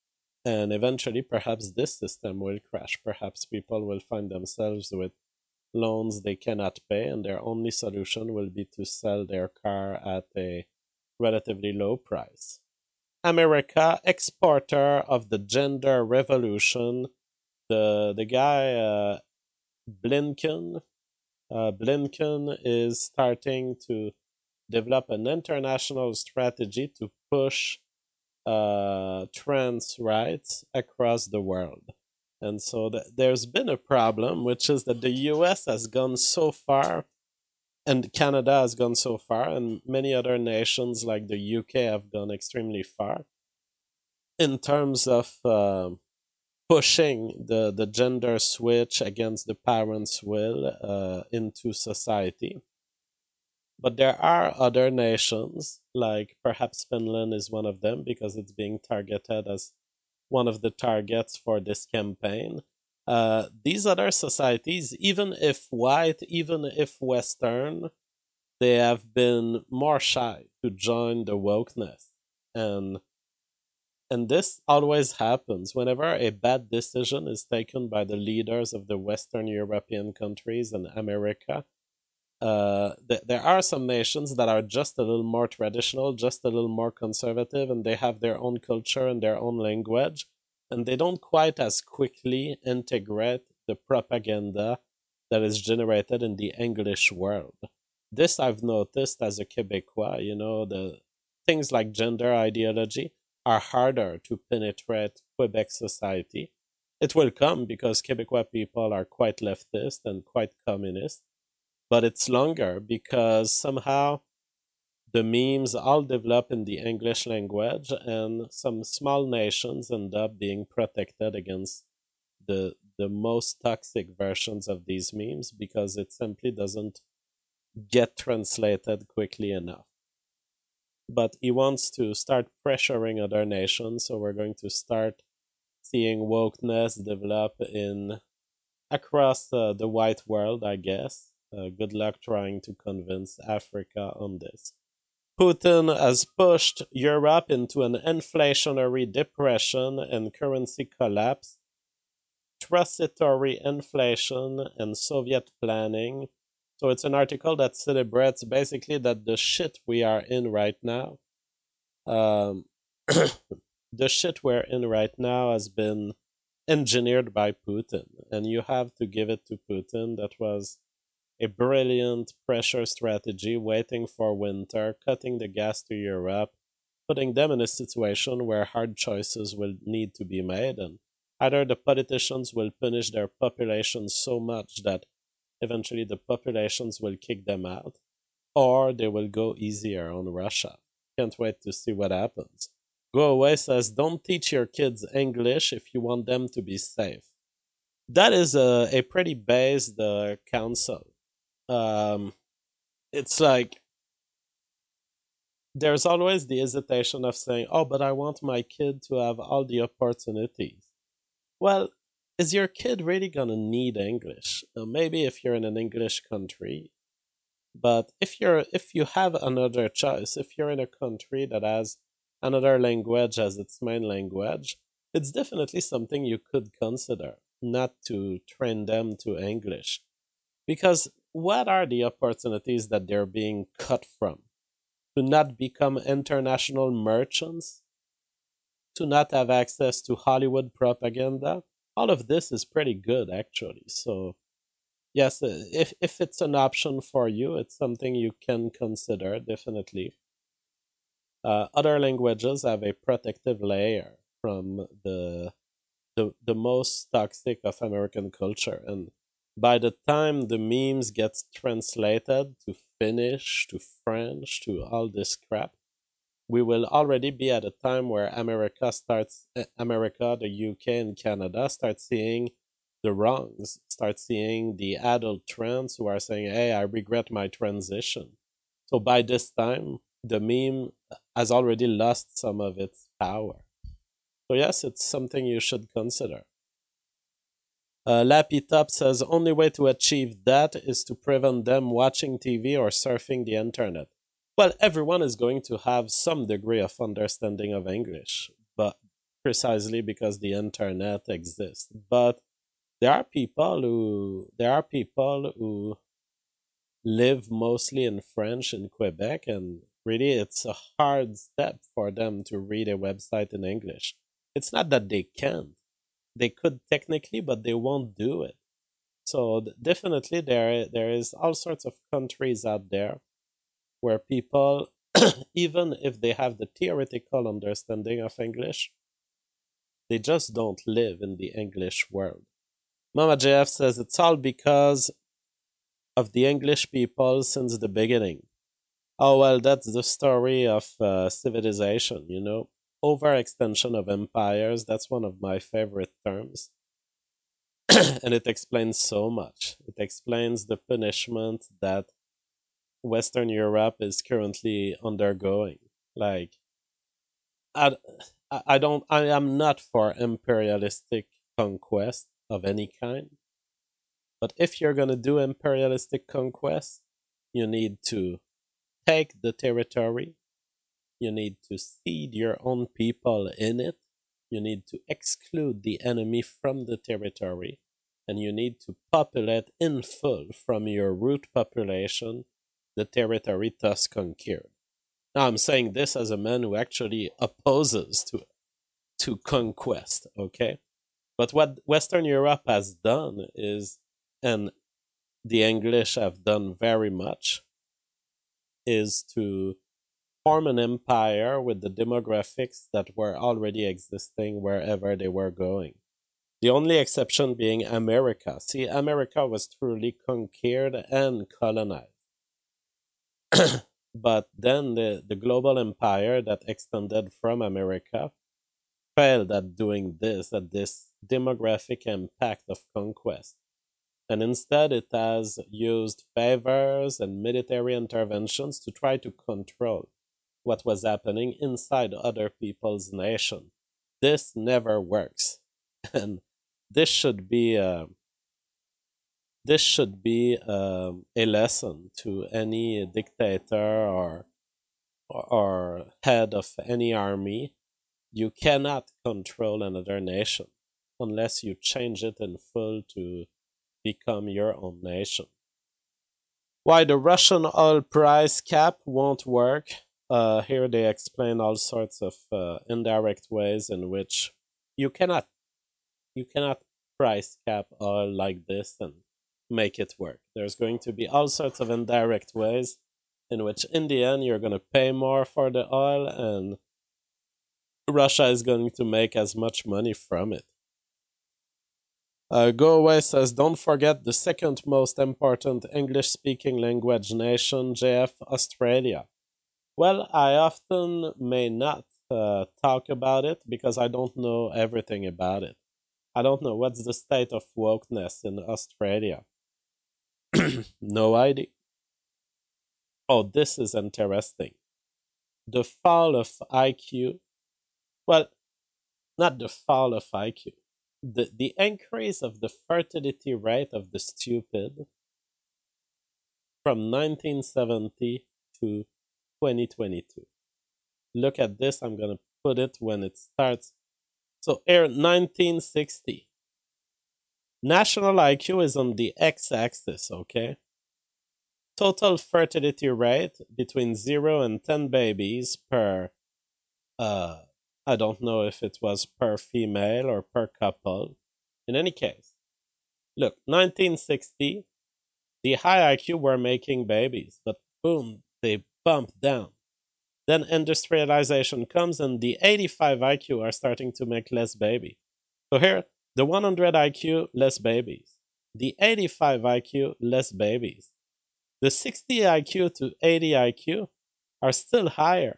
And eventually, perhaps this system will crash. Perhaps people will find themselves with loans they cannot pay, and their only solution will be to sell their car at a relatively low price. America, exporter of the gender revolution. The guy Blinken is starting to develop an international strategy to push trans rights across the world. And so there's been a problem, which is that the US has gone so far, and Canada has gone so far, and many other nations like the UK have gone extremely far in terms of pushing the gender switch against the parents' will into society. But there are other nations, like perhaps Finland is one of them, because it's being targeted as one of the targets for this campaign. These other societies, even if white, even if Western, they have been more shy to join the wokeness. And this always happens whenever a bad decision is taken by the leaders of the Western European countries and America. There are some nations that are just a little more traditional, just a little more conservative, and they have their own culture and their own language, and they don't quite as quickly integrate the propaganda that is generated in the English world. This I've noticed as a Quebecois, the things like gender ideology are harder to penetrate Quebec society. It will come because Quebecois people are quite leftist and quite communist. But it's longer because somehow the memes all develop in the English language, and some small nations end up being protected against the most toxic versions of these memes because it simply doesn't get translated quickly enough. But he wants to start pressuring other nations, so we're going to start seeing wokeness develop across the white world, I guess. Good luck trying to convince Africa on this. Putin has pushed Europe into an inflationary depression and currency collapse, transitory inflation, and Soviet planning. So it's an article that celebrates basically that the shit we are in right now, the shit we're in right now has been engineered by Putin. And you have to give it to Putin. That was a brilliant pressure strategy, waiting for winter, cutting the gas to Europe, putting them in a situation where hard choices will need to be made, and either the politicians will punish their populations so much that eventually the populations will kick them out, or they will go easier on Russia. Can't wait to see what happens. Go Away says, don't teach your kids English if you want them to be safe. That is a pretty based counsel. It's like there's always the hesitation of saying, oh, but I want my kid to have all the opportunities. Well, is your kid really gonna need English? Maybe if you're in an English country, but if you have another choice, if you're in a country that has another language as its main language, it's definitely something you could consider, not to train them to English. Because what are the opportunities that they're being cut from? To not become international merchants? To not have access to Hollywood propaganda? All of this is pretty good, actually. So, yes, if it's an option for you, it's something you can consider, definitely. Other languages have a protective layer from the most toxic of American culture, and by the time the memes gets translated to Finnish, to French, to all this crap, we will already be at a time where America, the UK, and Canada start seeing the wrongs, start seeing the adult trans who are saying, hey, I regret my transition. So by this time, the meme has already lost some of its power. So yes, it's something you should consider. Lappy Top says, only way to achieve that is to prevent them watching TV or surfing the internet. Well, everyone is going to have some degree of understanding of English, but precisely because the internet exists. But there are people who live mostly in French in Quebec, and really it's a hard step for them to read a website in English. It's not that they can't. They could technically, but they won't do it. So definitely there is all sorts of countries out there where people, even if they have the theoretical understanding of English, they just don't live in the English world. Mama JF says it's all because of the English people since the beginning. Oh, well, that's the story of civilization, you know. Overextension of empires, that's one of my favorite terms. And it explains so much. It explains the punishment that Western Europe is currently undergoing. Like, I, I am not for imperialistic conquest of any kind. But if you're going to do imperialistic conquest, you need to take the territory. You need to seed your own people in it. You need to exclude the enemy from the territory. And you need to populate in full from your root population the territory thus conquered. Now, I'm saying this as a man who actually opposes to conquest, okay? But what Western Europe has done is, and the English have done very much, is to form an empire with the demographics that were already existing wherever they were going. The only exception being America. See, America was truly conquered and colonized. But then the global empire that extended from America failed at doing this, at this demographic impact of conquest. And instead, it has used favors and military interventions to try to control what was happening inside other people's nation. This never works. And this should be a lesson to any dictator or head of any army. You cannot control another nation unless you change it in full to become your own nation. Why the Russian oil price cap won't work? Here they explain all sorts of indirect ways in which you cannot price cap oil like this and make it work. There's going to be all sorts of indirect ways in which in the end you're going to pay more for the oil and Russia is going to make as much money from it. Go Away says, don't forget the second most important English-speaking language nation, JF, Australia. Well, I often may not talk about it because I don't know everything about it. I don't know what's the state of wokeness in Australia. No idea. Oh, this is interesting. The fall of IQ. Well, not the fall of IQ. The increase of the fertility rate of the stupid from 1970 to 2022. Look at this. I'm going to put it when it starts. So here, 1960. National IQ is on the x-axis, okay? Total fertility rate between 0 and 10 babies per, I don't know if it was per female or per couple. In any case, look, 1960, the high IQ were making babies, but boom, they bumped down. Then industrialization comes and the 85 IQ are starting to make less baby. So here, the 100 IQ, less babies. The 85 IQ, less babies. The 60 IQ to 80 IQ are still higher.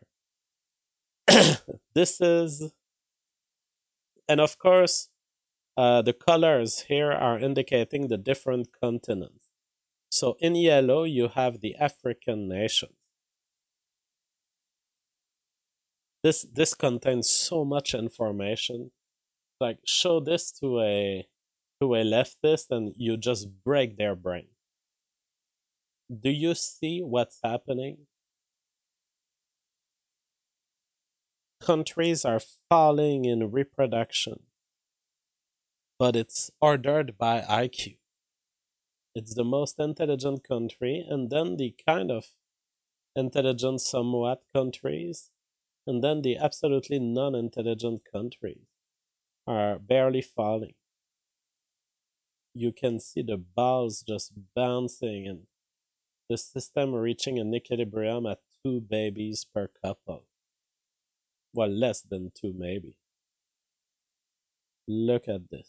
This is, and of course, the colors here are indicating the different continents. So in yellow, you have the African nations. This contains so much information. Like, show this to a leftist and you just break their brain. Do you see what's happening? Countries are falling in reproduction. but it's ordered by IQ. It's the most intelligent country, and then the kind of intelligent somewhat countries, and then the absolutely non-intelligent countries are barely falling. You can see the balls just bouncing and the system reaching an equilibrium at 2 babies per couple. Well, less than 2 maybe. Look at this.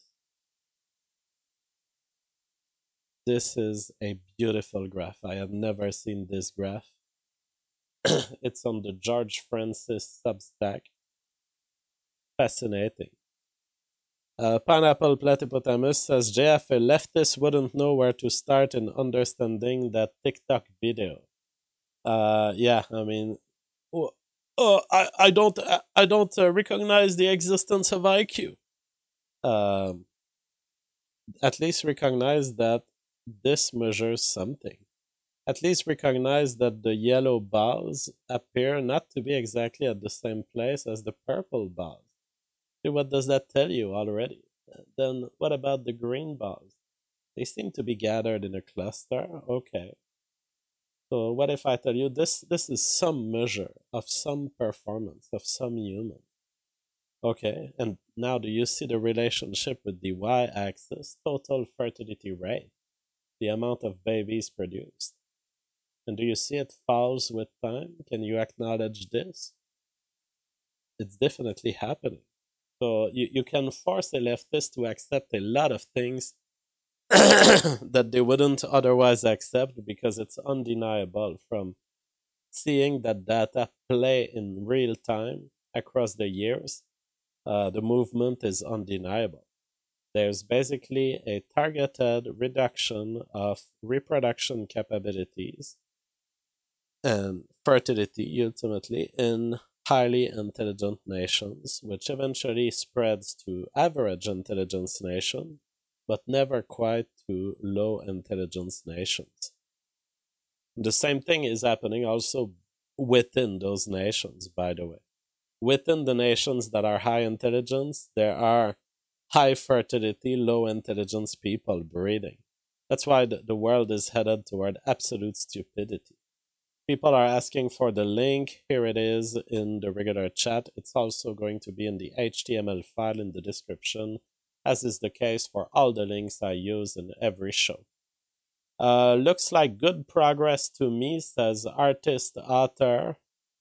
This is a beautiful graph. I have never seen this graph. It's on the George Francis Substack. Fascinating. Pineapple Platypotamus says JF, a leftist wouldn't know where to start in understanding that TikTok video. Yeah, I mean, I don't recognize the existence of IQ. At least recognize that this measures something. At least recognize that the yellow balls appear not to be exactly at the same place as the purple balls. What does that tell you already? Then what about the green balls? They seem to be gathered in a cluster. Okay. So what if I tell you this is some measure of some performance of some human? Okay, and now do you see the relationship with the y-axis, total fertility rate, the amount of babies produced? And do you see it falls with time? Can you acknowledge this? It's definitely happening. So you can force a leftist to accept a lot of things that they wouldn't otherwise accept because it's undeniable from seeing that data play in real time across the years. The movement is undeniable. There's basically a targeted reduction of reproduction capabilities and fertility ultimately in highly intelligent nations, which eventually spreads to average intelligence nations, but never quite to low intelligence nations. The same thing is happening also within those nations, by the way. Within the nations that are high intelligence, there are high fertility, low intelligence people breeding. That's why the world is headed toward absolute stupidity. People are asking for the link. Here it is in the regular chat. It's also going to be in the HTML file in the description, as is the case for all the links I use in every show. Looks like good progress to me, says artist author.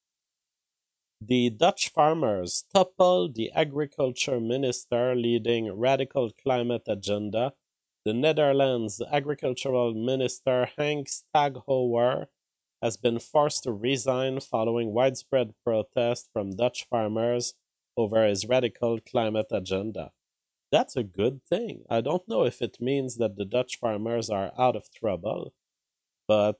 The Dutch farmers toppled the agriculture minister leading radical climate agenda. The Netherlands agricultural minister Henk Staghouwer has been forced to resign following widespread protest from Dutch farmers over his radical climate agenda. That's a good thing. I don't know if it means that the Dutch farmers are out of trouble, but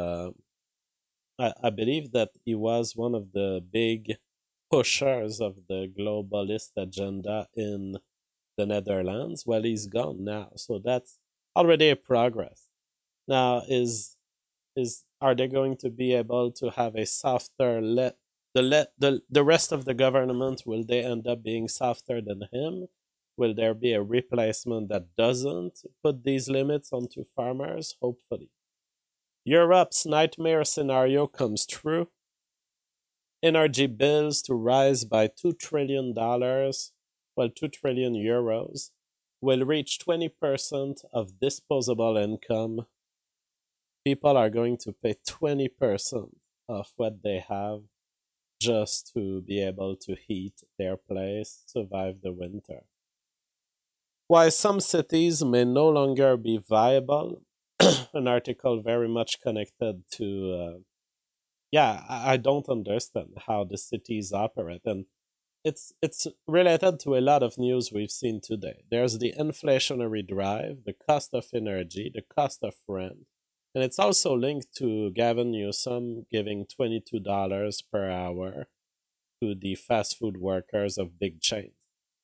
I believe that he was one of the big pushers of the globalist agenda in the Netherlands. Well, he's gone now, so that's already a progress. Now, are they going to be able to have a softer the rest of the government? Will they end up being softer than him? Will there be a replacement that doesn't put these limits onto farmers? Hopefully. Europe's nightmare scenario comes true. Energy bills to rise by $2 trillion, 2 trillion euros, will reach 20% of disposable income. People are going to pay 20% of what they have just to be able to heat their place, survive the winter. Why some cities may no longer be viable, an article very much connected to, I don't understand how the cities operate. And it's related to a lot of news we've seen today. There's the inflationary drive, the cost of energy, the cost of rent. And it's also linked to Gavin Newsom giving $22 per hour to the fast food workers of big chains.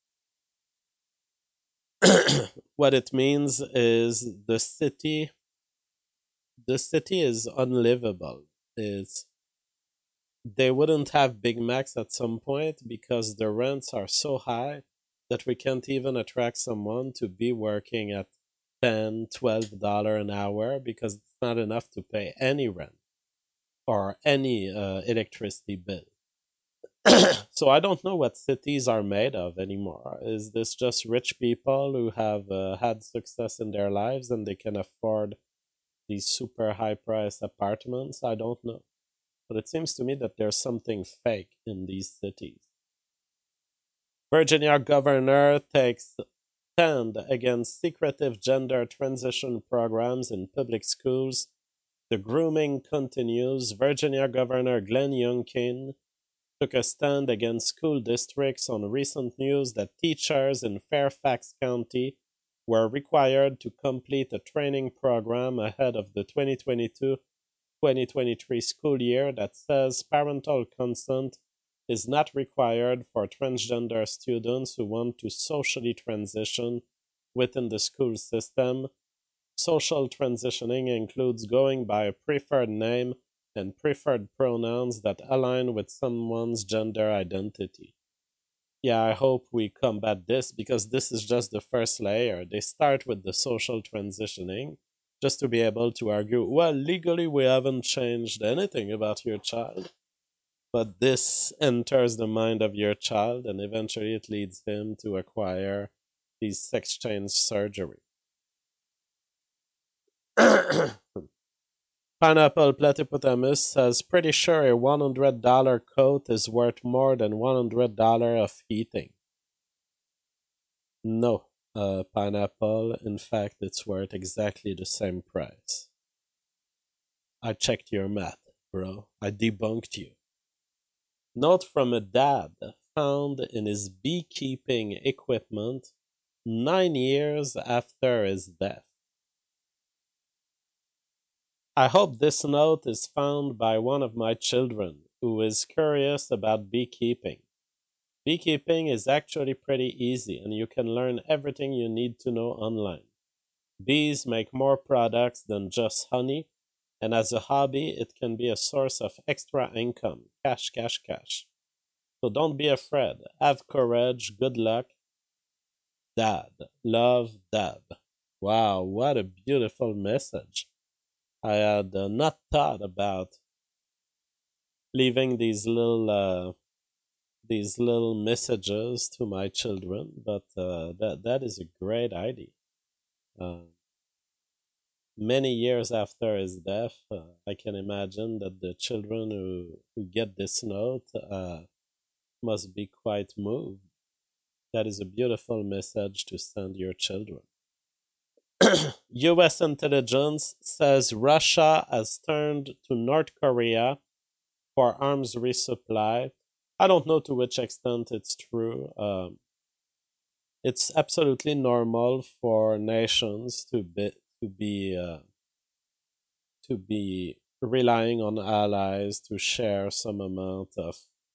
What it means is the city is unlivable. They wouldn't have Big Macs at some point because the rents are so high that we can't even attract someone to be working at $10, $12 an hour because it's not enough to pay any rent or any electricity bill. So I don't know what cities are made of anymore. Is this just rich people who have had success in their lives and they can afford these super high price apartments? I don't know. But it seems to me that there's something fake in these cities. Virginia governor takes stand against secretive gender transition programs in public schools. The grooming continues. Virginia Governor Glenn Youngkin took a stand against school districts on recent news that teachers in Fairfax County were required to complete a training program ahead of the 2022-2023 school year that says parental consent is not required for transgender students who want to socially transition within the school system. Social transitioning includes going by a preferred name and preferred pronouns that align with someone's gender identity. Yeah, I hope we combat this because this is just the first layer. They start with the social transitioning just to be able to argue, well, legally we haven't changed anything about your child. But this enters the mind of your child and eventually it leads him to acquire these sex change surgery. Pineapple Platypotamus says, pretty sure a $100 coat is worth more than $100 of heating. No, Pineapple, in fact, it's worth exactly the same price. I checked your math, bro. I debunked you. Note from a dad found in his beekeeping equipment 9 years after his death. I hope this note is found by one of my children who is curious about beekeeping. Beekeeping is actually pretty easy and you can learn everything you need to know online. Bees make more products than just honey, and as a hobby, it can be a source of extra income. Cash, cash, cash. So don't be afraid. Have courage. Good luck. Dad. Love, Dad. Wow, what a beautiful message. I had not thought about leaving these little messages to my children, but that is a great idea. Many years after his death, I can imagine that the children who get this note must be quite moved. That is a beautiful message to send your children. U.S. intelligence says Russia has turned to North Korea for arms resupply. I don't know to which extent it's true. It's absolutely normal for nations to be relying on allies to share some amount of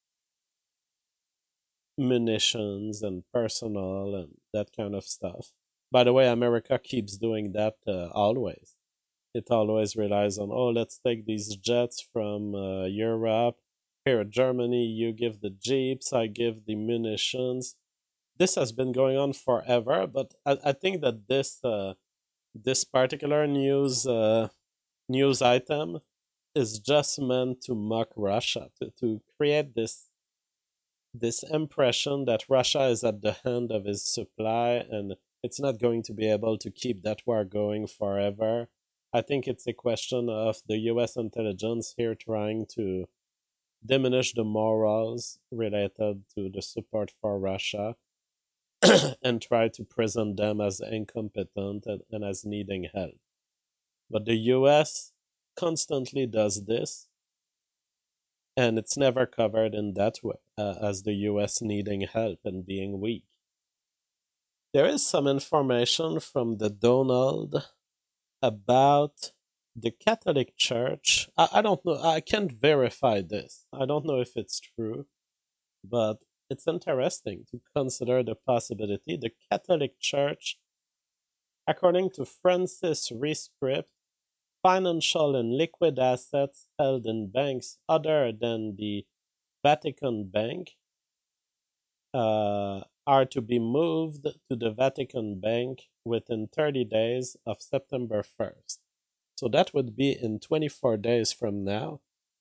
munitions and personnel and that kind of stuff. By the way, America keeps doing that always. It always relies on, let's take these jets from Europe. Here, Germany, you give the jeeps, I give the munitions. This has been going on forever, but I think that this particular news item is just meant to mock Russia, to create this impression that Russia is at the end of its supply and it's not going to be able to keep that war going forever. I think it's a question of the US intelligence here trying to diminish the morals related to the support for Russia and try to present them as incompetent and as needing help. But the US constantly does this, and it's never covered in that way, as the US needing help and being weak. There is some information from the Donald about the Catholic Church. I don't know, I can't verify this. I don't know if it's true, but it's interesting to consider the possibility. The Catholic Church, according to Francis Rescript, financial and liquid assets held in banks other than the Vatican Bank are to be moved to the Vatican Bank within 30 days of September 1st. So that would be in 24 days from now.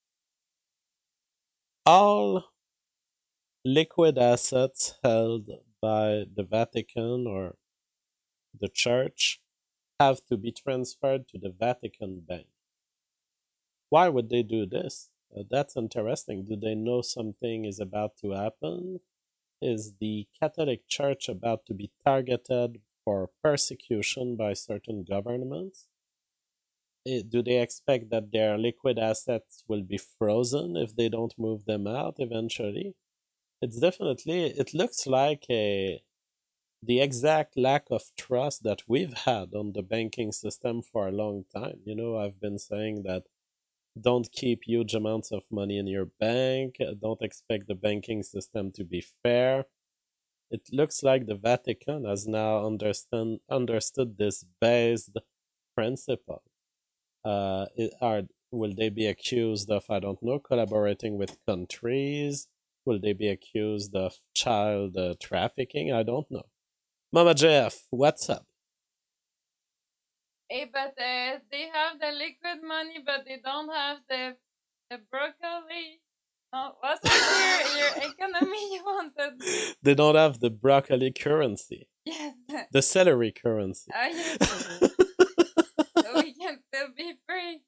All liquid assets held by the Vatican or the Church have to be transferred to the Vatican Bank. Why would they do this? That's interesting. Do they know something is about to happen? Is the Catholic Church about to be targeted for persecution by certain governments? Do they expect that their liquid assets will be frozen if they don't move them out eventually? It looks like the exact lack of trust that we've had on the banking system for a long time. I've been saying that don't keep huge amounts of money in your bank. Don't expect the banking system to be fair. It looks like the Vatican has now understood this based principle. Will they be accused of, I don't know, collaborating with countries? Will they be accused of child trafficking? I don't know. Mama JF, what's up? Hey, but they have the liquid money, but they don't have the broccoli. Oh, what's your economy you wanted? They don't have the broccoli currency. Yes. The celery currency. Yes. So we can still be free.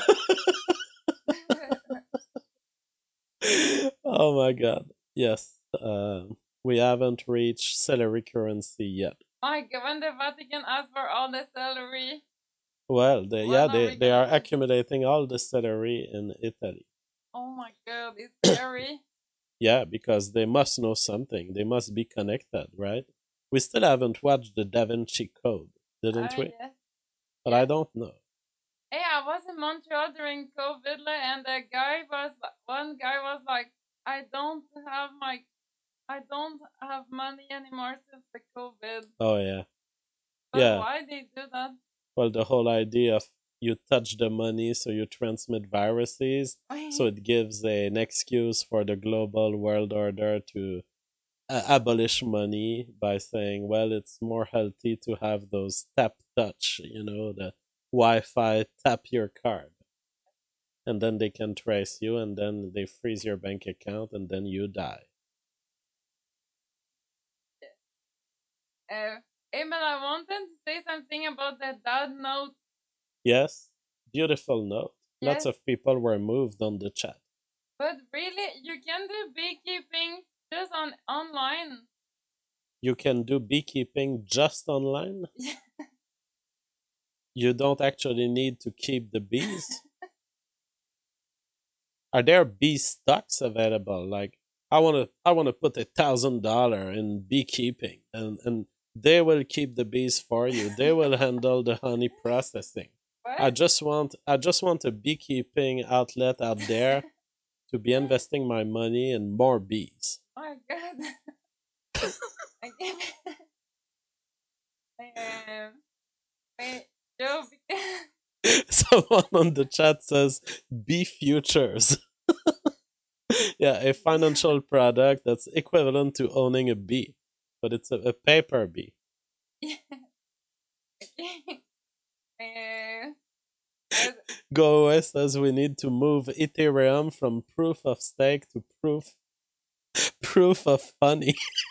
Oh my god. Yes. We haven't reached celery currency yet. My God, when the Vatican asks for all the celery. Well, they are accumulating all the celery in Italy. Oh my God, it's scary. Yeah, because they must know something. They must be connected, right? We still haven't watched the Da Vinci Code, didn't we? Yes. But I don't know. Hey, I was in Montreal during COVID, and one guy was like, I don't have money anymore since the COVID. Oh yeah. But yeah. Why they do that? Well, the whole idea of you touch the money so you transmit viruses, so it gives an excuse for the global world order to abolish money by saying, well, it's more healthy to have those tap touch, the Wi-Fi tap your card. And then they can trace you, and then they freeze your bank account, and then you die. But I wanted to say something about the dad note. Yes, beautiful note. Yes. Lots of people were moved on the chat. But really, you can do beekeeping just online. You can do beekeeping just online? You don't actually need to keep the bees? Are there bee stocks available? Like, I want to put $1,000 in beekeeping, and they will keep the bees for you. They will handle the honey processing. What? I just want a beekeeping outlet out there to be investing my money in more bees. Oh my God. Wait, Joe. Someone on the chat says bee futures. Yeah, a financial product that's equivalent to owning a bee, but it's a paper bee. Go away says we need to move Ethereum from proof of stake to proof of honey.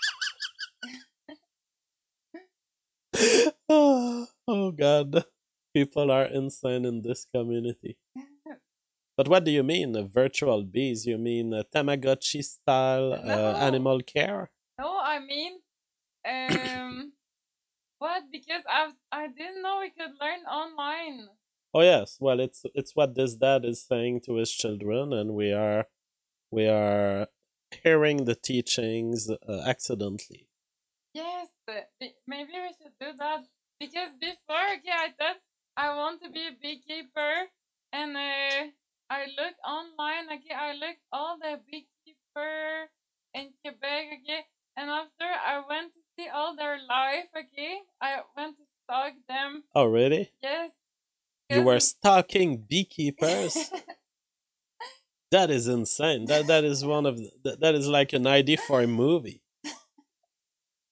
Oh God, people are insane in this community. But what do you mean, virtual bees? You mean Tamagotchi style animal care? No, I mean, what? Because I didn't know we could learn online. Oh yes, well it's what this dad is saying to his children, and we are hearing the teachings accidentally. Yes, maybe we should do that, because before, I thought I want to be a beekeeper, and I looked online, I looked all the beekeeper in Quebec, and after I went to see all their life, I went to stalk them. Oh really? Yes. You were stalking beekeepers? That is insane. That is that is like an idea for a movie.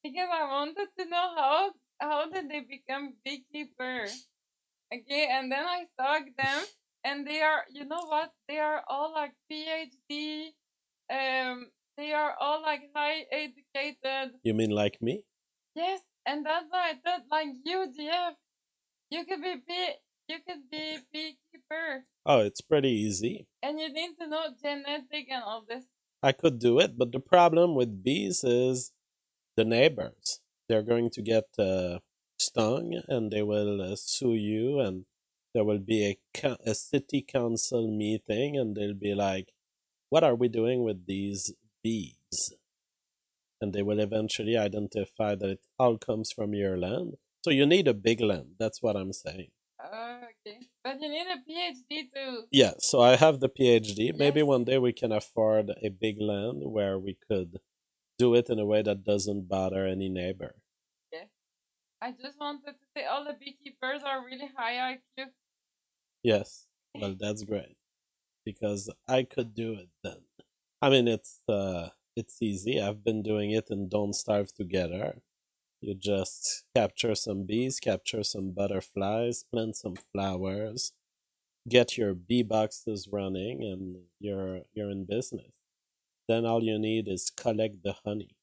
because I wanted to know how did they become beekeeper. Okay, and then I stalked them, and they are, you know what? They are all like PhD. They are all like high educated. You mean like me? Yes, and that's why I thought like you, Jeff, you could be you could be beekeeper, Oh, it's pretty easy. and you need to know genetic and all this. I could do it, but the problem with bees is the neighbors. They're going to get stung, and they will sue you, and there will be a city council meeting, and they'll be like, what are we doing with these bees? And they will eventually identify that it all comes from your land. So you need a big land. That's what I'm saying. Okay, but you need a PhD too. Yeah, so I have the PhD. Yes. Maybe one day we can afford a big land where we could do it in a way that doesn't bother any neighbor. Yeah, I just wanted to say all the beekeepers are really high IQ. Yes, well, that's great because I could do it then. I mean, it's easy. I've been doing it in Don't Starve Together. You just capture some bees, capture some butterflies, plant some flowers, get your bee boxes running, and you're in business. Then all you need is collect the honey.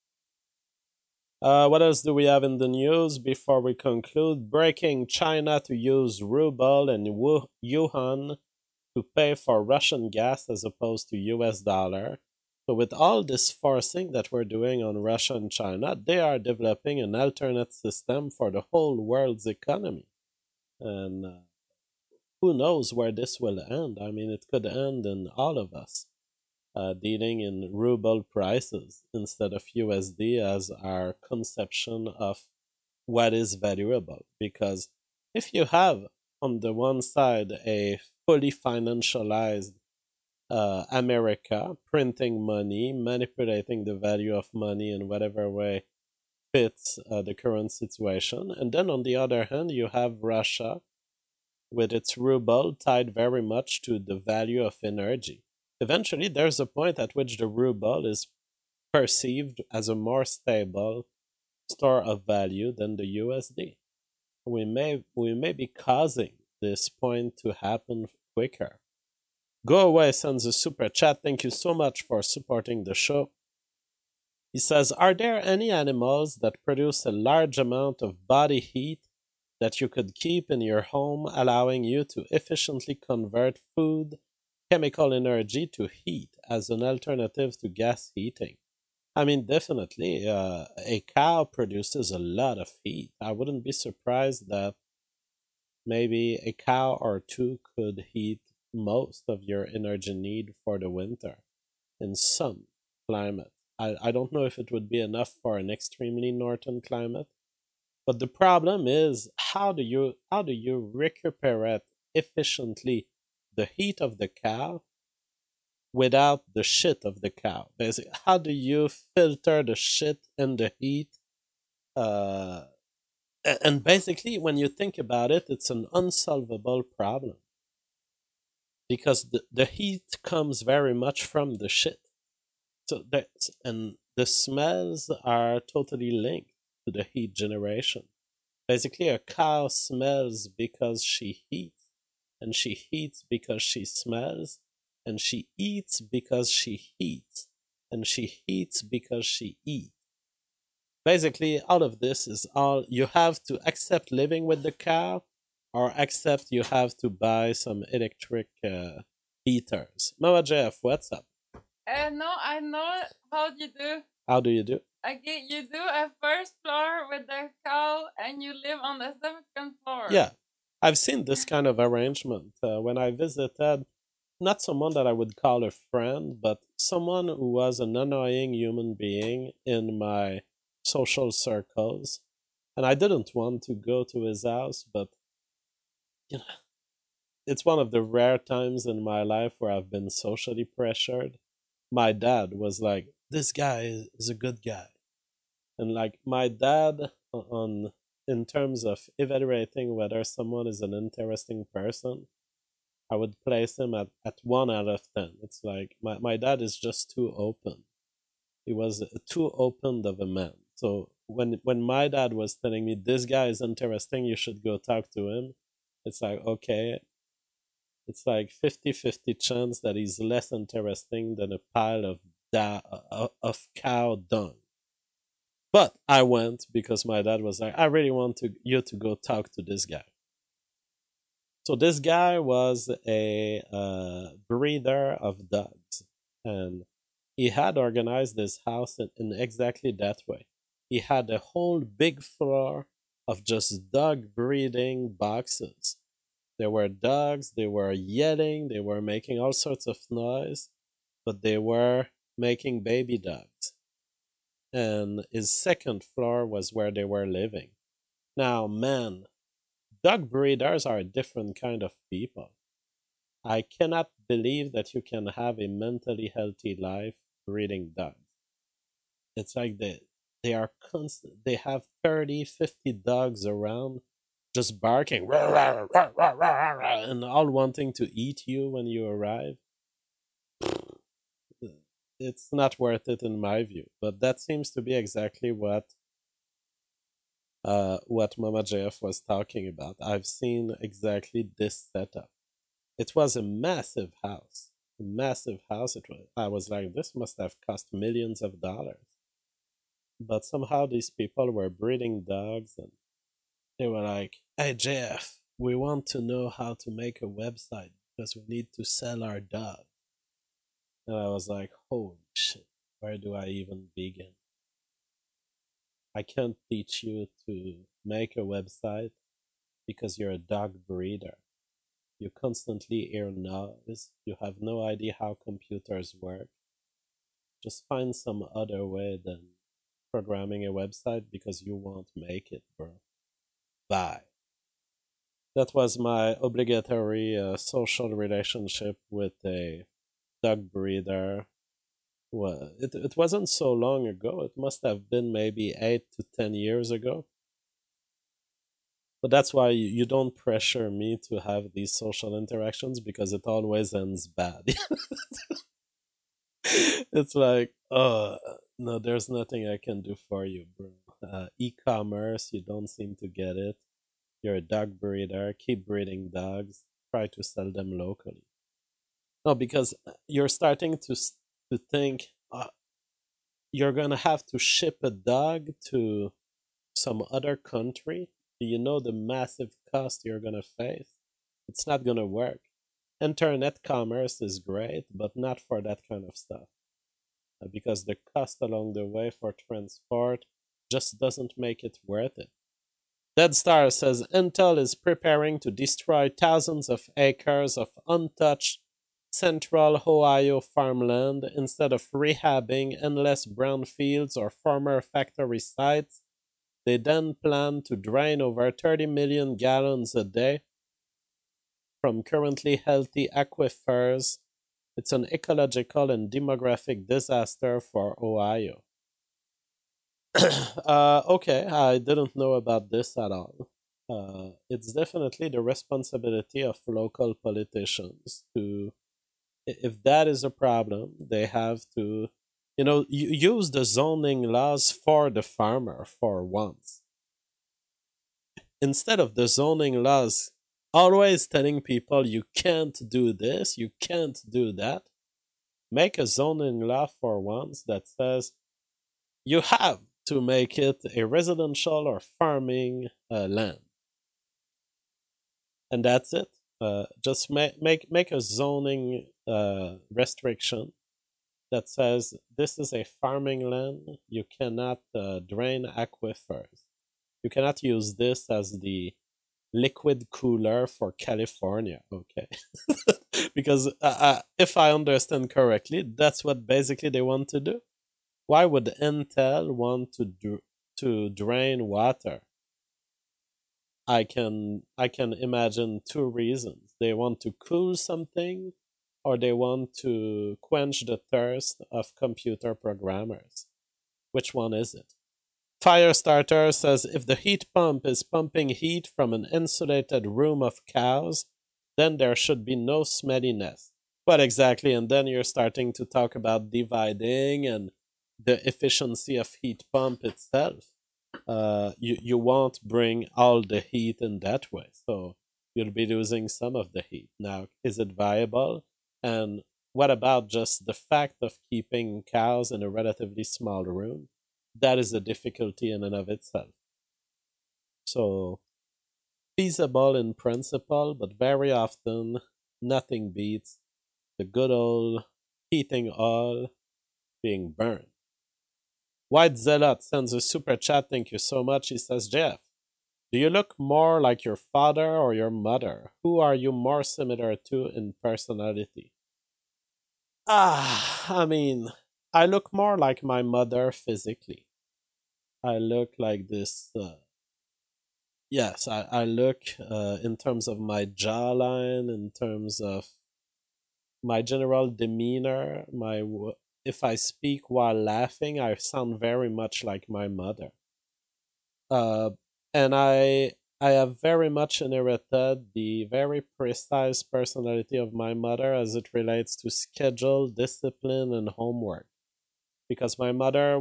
What else do we have in the news before we conclude? Breaking: China to use ruble and yuan to pay for Russian gas as opposed to US dollar. So with all this forcing that we're doing on Russia and China, they are developing an alternate system for the whole world's economy. And who knows where this will end? I mean, it could end in all of us dealing in ruble prices instead of USD as our conception of what is valuable. Because if you have on the one side a fully financialized America printing money, manipulating the value of money in whatever way fits the current situation, and then on the other hand, you have Russia with its ruble tied very much to the value of energy. Eventually, there's a point at which the ruble is perceived as a more stable store of value than the USD. We may be causing this point to happen quicker. Go Away sends a super chat. Thank you so much for supporting the show. He says, are there any animals that produce a large amount of body heat that you could keep in your home, allowing you to efficiently convert food, chemical energy to heat as an alternative to gas heating? I mean, definitely, a cow produces a lot of heat. I wouldn't be surprised that maybe a cow or two could heat most of your energy need for the winter in some climate. I don't know if it would be enough for an extremely northern climate, but the problem is how do you recuperate efficiently the heat of the cow without the shit of the cow? Basically, how do you filter the shit and the heat? And basically, when you think about it, it's an unsolvable problem because the heat comes very much from the shit. So and the smells are totally linked to the heat generation. Basically, a cow smells because she heats, and she heats because she smells, and she eats because she heats, and she heats because she eats. Basically, all of this is all you have to accept living with the cow, or accept you have to buy some electric heaters. Mama Jeff, what's up? No, I know how you do. How do you do? Okay, you do a first floor with the cow, and you live on the second floor. Yeah, I've seen this kind of arrangement when I visited. Not someone that I would call a friend, but someone who was an annoying human being in my social circles, and I didn't want to go to his house, but you know, it's one of the rare times in my life where I've been socially pressured. My dad was like, this guy is a good guy. And like my dad on in terms of evaluating whether someone is an interesting person, I would place him at 1 out of 10. It's like my dad is just too open. He was too open of a man. So when my dad was telling me this guy is interesting, you should go talk to him, it's like, okay, it's like 50-50 chance that he's less interesting than a pile of cow dung. But I went because my dad was like, I really want you to go talk to this guy. So this guy was a breeder of dogs, and he had organized his house in exactly that way. He had a whole big floor of just dog breeding boxes. There were dogs, they were yelling, they were making all sorts of noise, but they were making baby dogs. And his second floor was where they were living. Now, man, dog breeders are a different kind of people. I cannot believe that you can have a mentally healthy life breeding dogs. It's like they are constant. They have 30, 50 dogs around just barking and all wanting to eat you when you arrive. It's not worth it in my view. But that seems to be exactly what Mama JF was talking about. I've seen exactly this setup. It was a massive house. A massive house. I was like, this must have cost millions of dollars. But somehow these people were breeding dogs, and they were like, hey JF, we want to know how to make a website because we need to sell our dog. And I was like, holy shit, where do I even begin? I can't teach you to make a website because you're a dog breeder. You constantly hear noise. You have no idea how computers work. Just find some other way than programming a website because you won't make it, bro. Bye. That was my obligatory social relationship with a dog breeder. Well, it wasn't so long ago. It must have been maybe 8 to 10 years ago. But that's why you don't pressure me to have these social interactions because it always ends bad. It's like, oh, no, there's nothing I can do for you, bro. E-commerce, you don't seem to get it. You're a dog breeder. Keep breeding dogs. Try to sell them locally. No, because you're starting to think you're going to have to ship a dog to some other country. Do you know the massive cost you're going to face? It's not going to work. Internet commerce is great, but not for that kind of stuff. Because the cost along the way for transport just doesn't make it worth it. Dead Star says Intel is preparing to destroy thousands of acres of untouched central Ohio farmland instead of rehabbing endless brownfields or former factory sites. They then plan to drain over 30 million gallons a day from currently healthy aquifers. It's an ecological and demographic disaster for Ohio. Okay, I didn't know about this at all. It's definitely the responsibility of local politicians to, if that is a problem, they have to, use the zoning laws for the farmer for once. Instead of the zoning laws always telling people you can't do this, you can't do that, make a zoning law for once that says you have to make it a residential or farming land. And that's it. Just make a zoning restriction that says this is a farming land. You cannot drain aquifers. You cannot use this as the liquid cooler for California, okay? Because if I understand correctly, that's what basically they want to do. Why would Intel want to drain water? I can imagine two reasons. They want to cool something, or they want to quench the thirst of computer programmers. Which one is it? Firestarter says if the heat pump is pumping heat from an insulated room of cows, then there should be no smelliness. But exactly, and then you're starting to talk about dividing and the efficiency of heat pump itself. You won't bring all the heat in that way, so you'll be losing some of the heat. Now, is it viable? And what about just the fact of keeping cows in a relatively small room? That is a difficulty in and of itself. So, feasible in principle, but very often nothing beats the good old heating oil being burned. White Zealot sends a super chat. Thank you so much. He says, Jeff, do you look more like your father or your mother? Who are you more similar to in personality? I mean, I look more like my mother physically. I look like this. Yes, I look in terms of my jawline, in terms of my general demeanor, if I speak while laughing, I sound very much like my mother. And I have very much inherited the very precise personality of my mother as it relates to schedule, discipline, and homework. Because my mother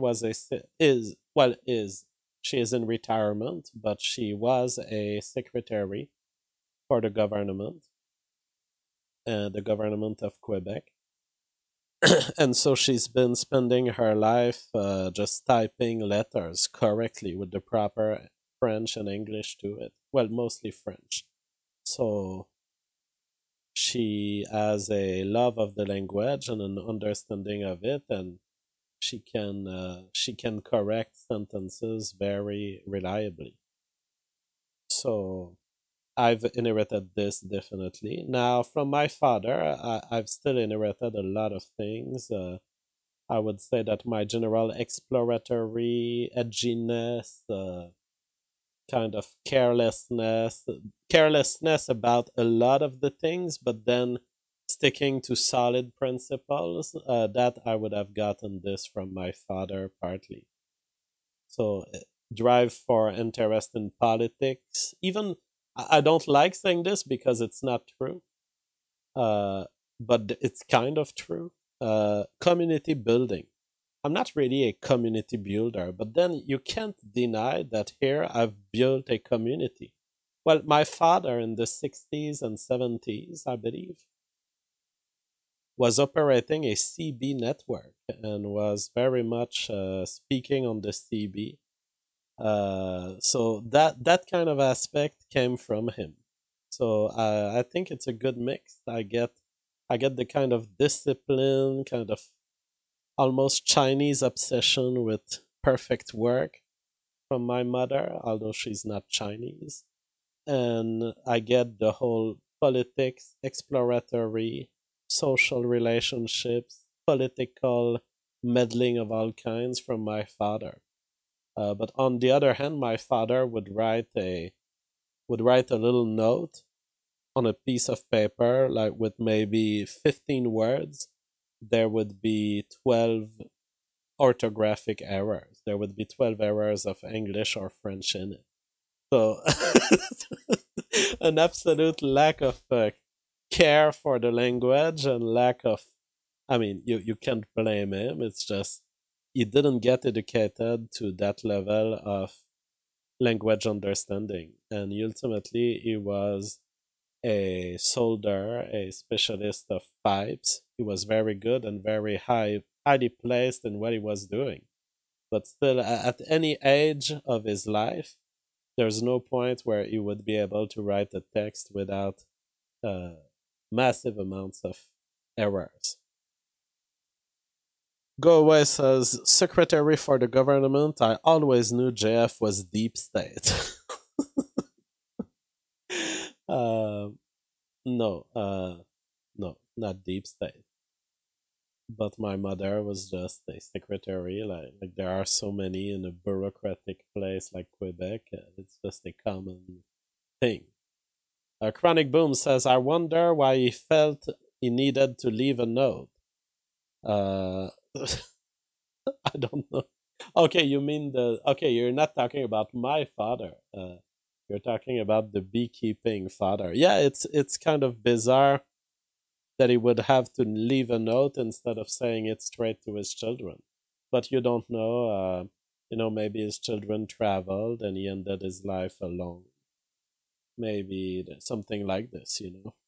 she is in retirement, but she was a secretary for the government of Quebec. And so she's been spending her life just typing letters correctly with the proper French and English to it. Well, mostly French. So she has a love of the language and an understanding of it, and she can correct sentences very reliably. So I've inherited this definitely. Now, from my father, I've still inherited a lot of things. I would say that my general exploratory edginess, kind of carelessness about a lot of the things, but then sticking to solid principles, that I would have gotten this from my father partly. So, drive for interest in politics. Even, I don't like saying this because it's not true, but it's kind of true. Community building. I'm not really a community builder, but then you can't deny that here I've built a community. Well, my father in the 60s and 70s, I believe, was operating a CB network and was very much speaking on the CB. So that kind of aspect came from him. So I think it's a good mix. I get the kind of discipline, kind of almost Chinese obsession with perfect work from my mother, although she's not Chinese. And I get the whole politics, exploratory, social relationships, political meddling of all kinds from my father. But on the other hand, my father would write a little note on a piece of paper, like with maybe 15 words. There would be 12 orthographic errors. There would be 12 errors of English or French in it. So, an absolute lack of care for the language and lack of, I mean, you can't blame him. It's just, he didn't get educated to that level of language understanding. And ultimately, he was a solder, a specialist of pipes. He was very good and very highly placed in what he was doing. But still, at any age of his life, there's no point where he would be able to write a text without massive amounts of errors. Go Away says, Secretary for the government, I always knew JF was deep state. No, not deep state. But my mother was just a secretary. Like there are so many in a bureaucratic place like Quebec. It's just a common thing. Chronic Boom says, I wonder why he felt he needed to leave a note. I don't know. Okay, you mean you're not talking about my father. You're talking about the beekeeping father. Yeah, it's kind of bizarre that he would have to leave a note instead of saying it straight to his children. but you don't know. Maybe his children traveled and he ended his life alone. Maybe something like this,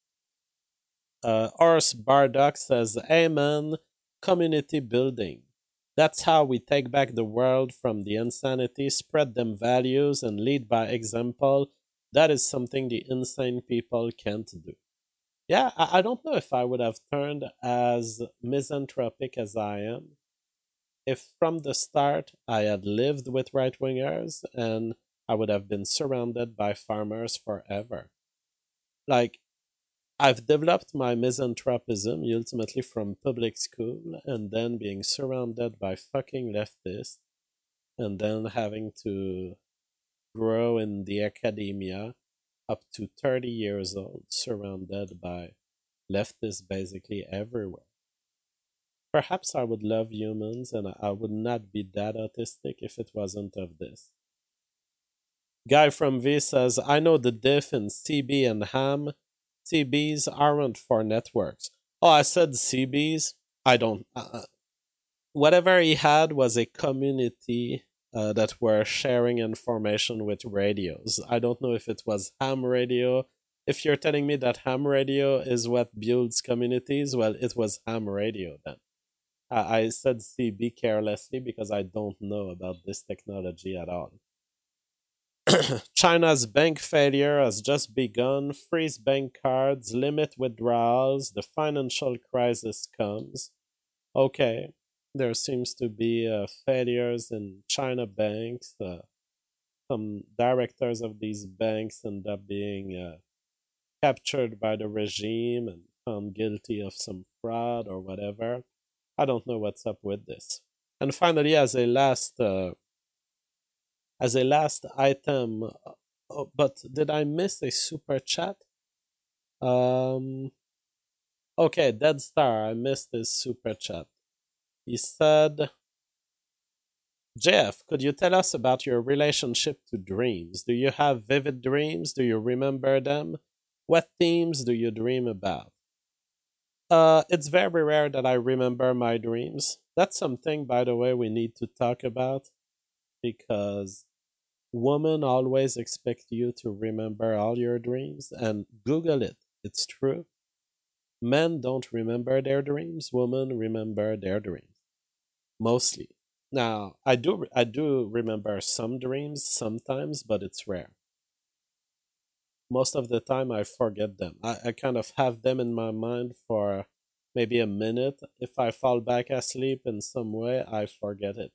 Urs Bardock says, Amen, community building. That's how we take back the world from the insanity, spread them values, and lead by example. That is something the insane people can't do. Yeah, I don't know if I would have turned as misanthropic as I am if from the start I had lived with right wingers and I would have been surrounded by farmers forever. Like, I've developed my misanthropism ultimately from public school and then being surrounded by fucking leftists and then having to grow in the academia up to 30 years old, surrounded by leftists basically everywhere. Perhaps I would love humans and I would not be that autistic if it wasn't of this. Guy from V says, I know the diff in CB and ham. CBs aren't for networks. Oh, I said CBs? I don't. Whatever he had was a community that were sharing information with radios. I don't know if it was ham radio. If you're telling me that ham radio is what builds communities, well, it was ham radio then. I said CB carelessly because I don't know about this technology at all. China's bank failure has just begun. Freeze bank cards, limit withdrawals. The financial crisis comes. Okay, there seems to be failures in China banks. Some directors of these banks end up being captured by the regime and found guilty of some fraud or whatever. I don't know what's up with this. And finally, as a last item, but did I miss a super chat? Okay, Dead Star, I missed his super chat. He said, Jeff, could you tell us about your relationship to dreams? Do you have vivid dreams? Do you remember them? What themes do you dream about? It's very rare that I remember my dreams. That's something, by the way, we need to talk about because women always expect you to remember all your dreams, and Google it. It's true. Men don't remember their dreams. Women remember their dreams. Mostly. Now, I do remember some dreams sometimes, but it's rare. Most of the time I forget them. I kind of have them in my mind for maybe a minute. If I fall back asleep in some way, I forget it.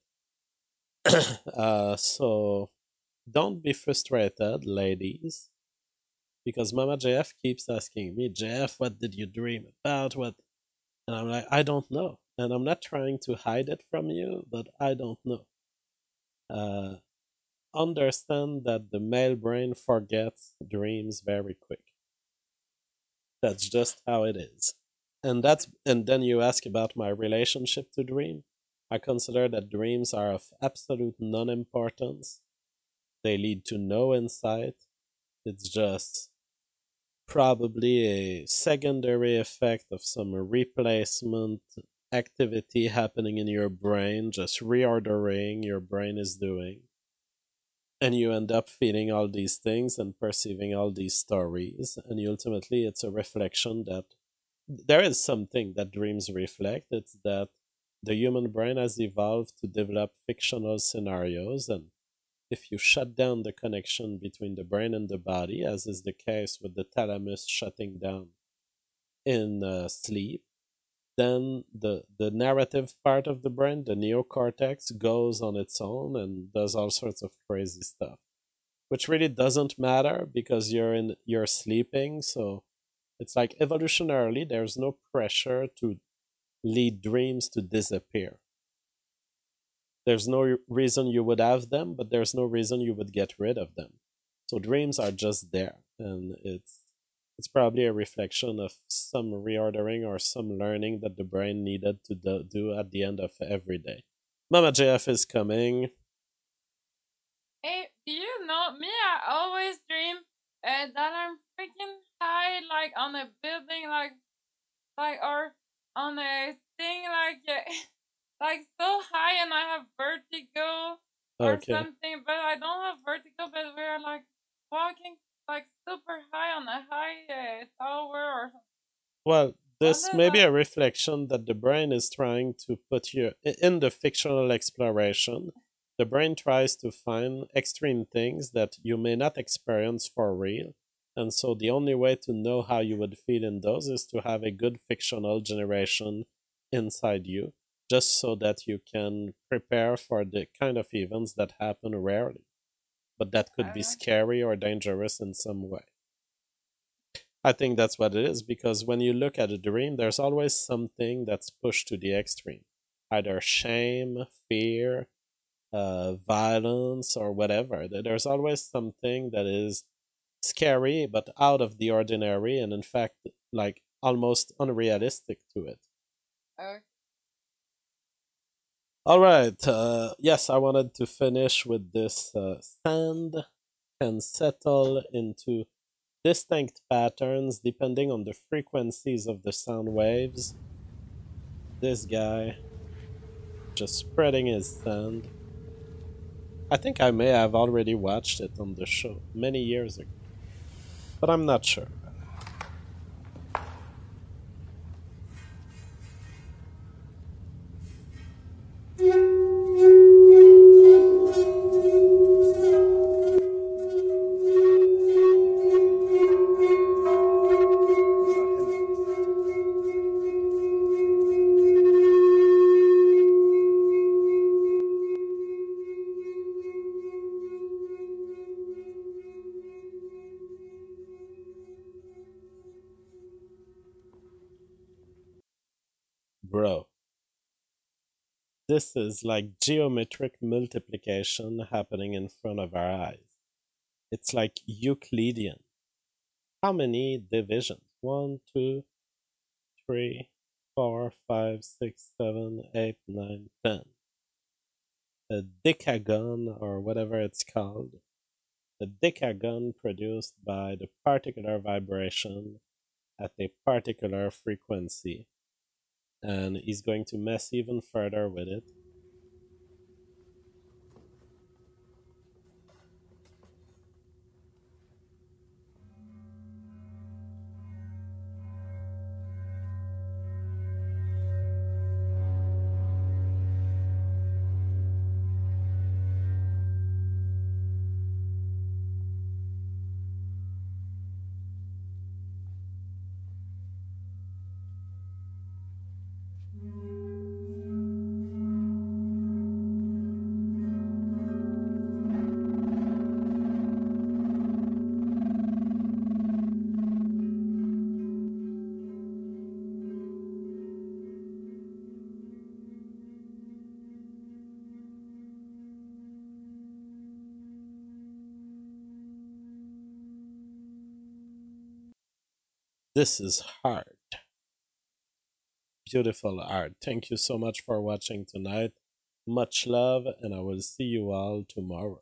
So don't be frustrated, ladies, because Mama JF keeps asking me, Jeff, what did you dream about? What? And I'm like, I don't know. And I'm not trying to hide it from you, but I don't know. Understand that the male brain forgets dreams very quick. That's just how it is. And then you ask about my relationship to dream. I consider that dreams are of absolute non-importance. They lead to no insight. It's just probably a secondary effect of some replacement activity happening in your brain, just reordering your brain is doing. And you end up feeling all these things and perceiving all these stories. And ultimately, it's a reflection that there is something that dreams reflect. It's that the human brain has evolved to develop fictional scenarios. And if you shut down the connection between the brain and the body, as is the case with the thalamus shutting down in sleep, then the narrative part of the brain, the neocortex, goes on its own and does all sorts of crazy stuff, which really doesn't matter because you're sleeping. So it's like evolutionarily, there's no pressure to lead dreams to disappear. There's no reason you would have them, but there's no reason you would get rid of them. So dreams are just there, and it's probably a reflection of some reordering or some learning that the brain needed to do at the end of every day. Mama JF is coming. Hey, do you know me? I always dream that I'm freaking high, like on a building, like or on a thing, like like so high and I have vertigo or something, but I don't have vertigo, but we're like walking like super high on a high tower or something. Well, this may be a reflection that the brain is trying to put you in the fictional exploration. The brain tries to find extreme things that you may not experience for real. And so the only way to know how you would feel in those is to have a good fictional generation inside you, just so that you can prepare for the kind of events that happen rarely, but that could be scary or dangerous in some way. I think that's what it is, because when you look at a dream, there's always something that's pushed to the extreme. Either shame, fear, violence, or whatever. There's always something that is scary, but out of the ordinary, and in fact, like almost unrealistic to it. All right. Yes, I wanted to finish with this. Sand can settle into distinct patterns depending on the frequencies of the sound waves. This guy just spreading his sand. I think I may have already watched it on the show many years ago, but I'm not sure. Bro, this is like geometric multiplication happening in front of our eyes. It's like Euclidean. How many divisions? 1, 2, 3, 4, 5, 6, 7, 8, 9, 10. A decagon, or whatever it's called. The decagon produced by the particular vibration at a particular frequency. And he's going to mess even further with it. This is hard. Beautiful art. Thank you so much for watching tonight. Much love, and I will see you all tomorrow.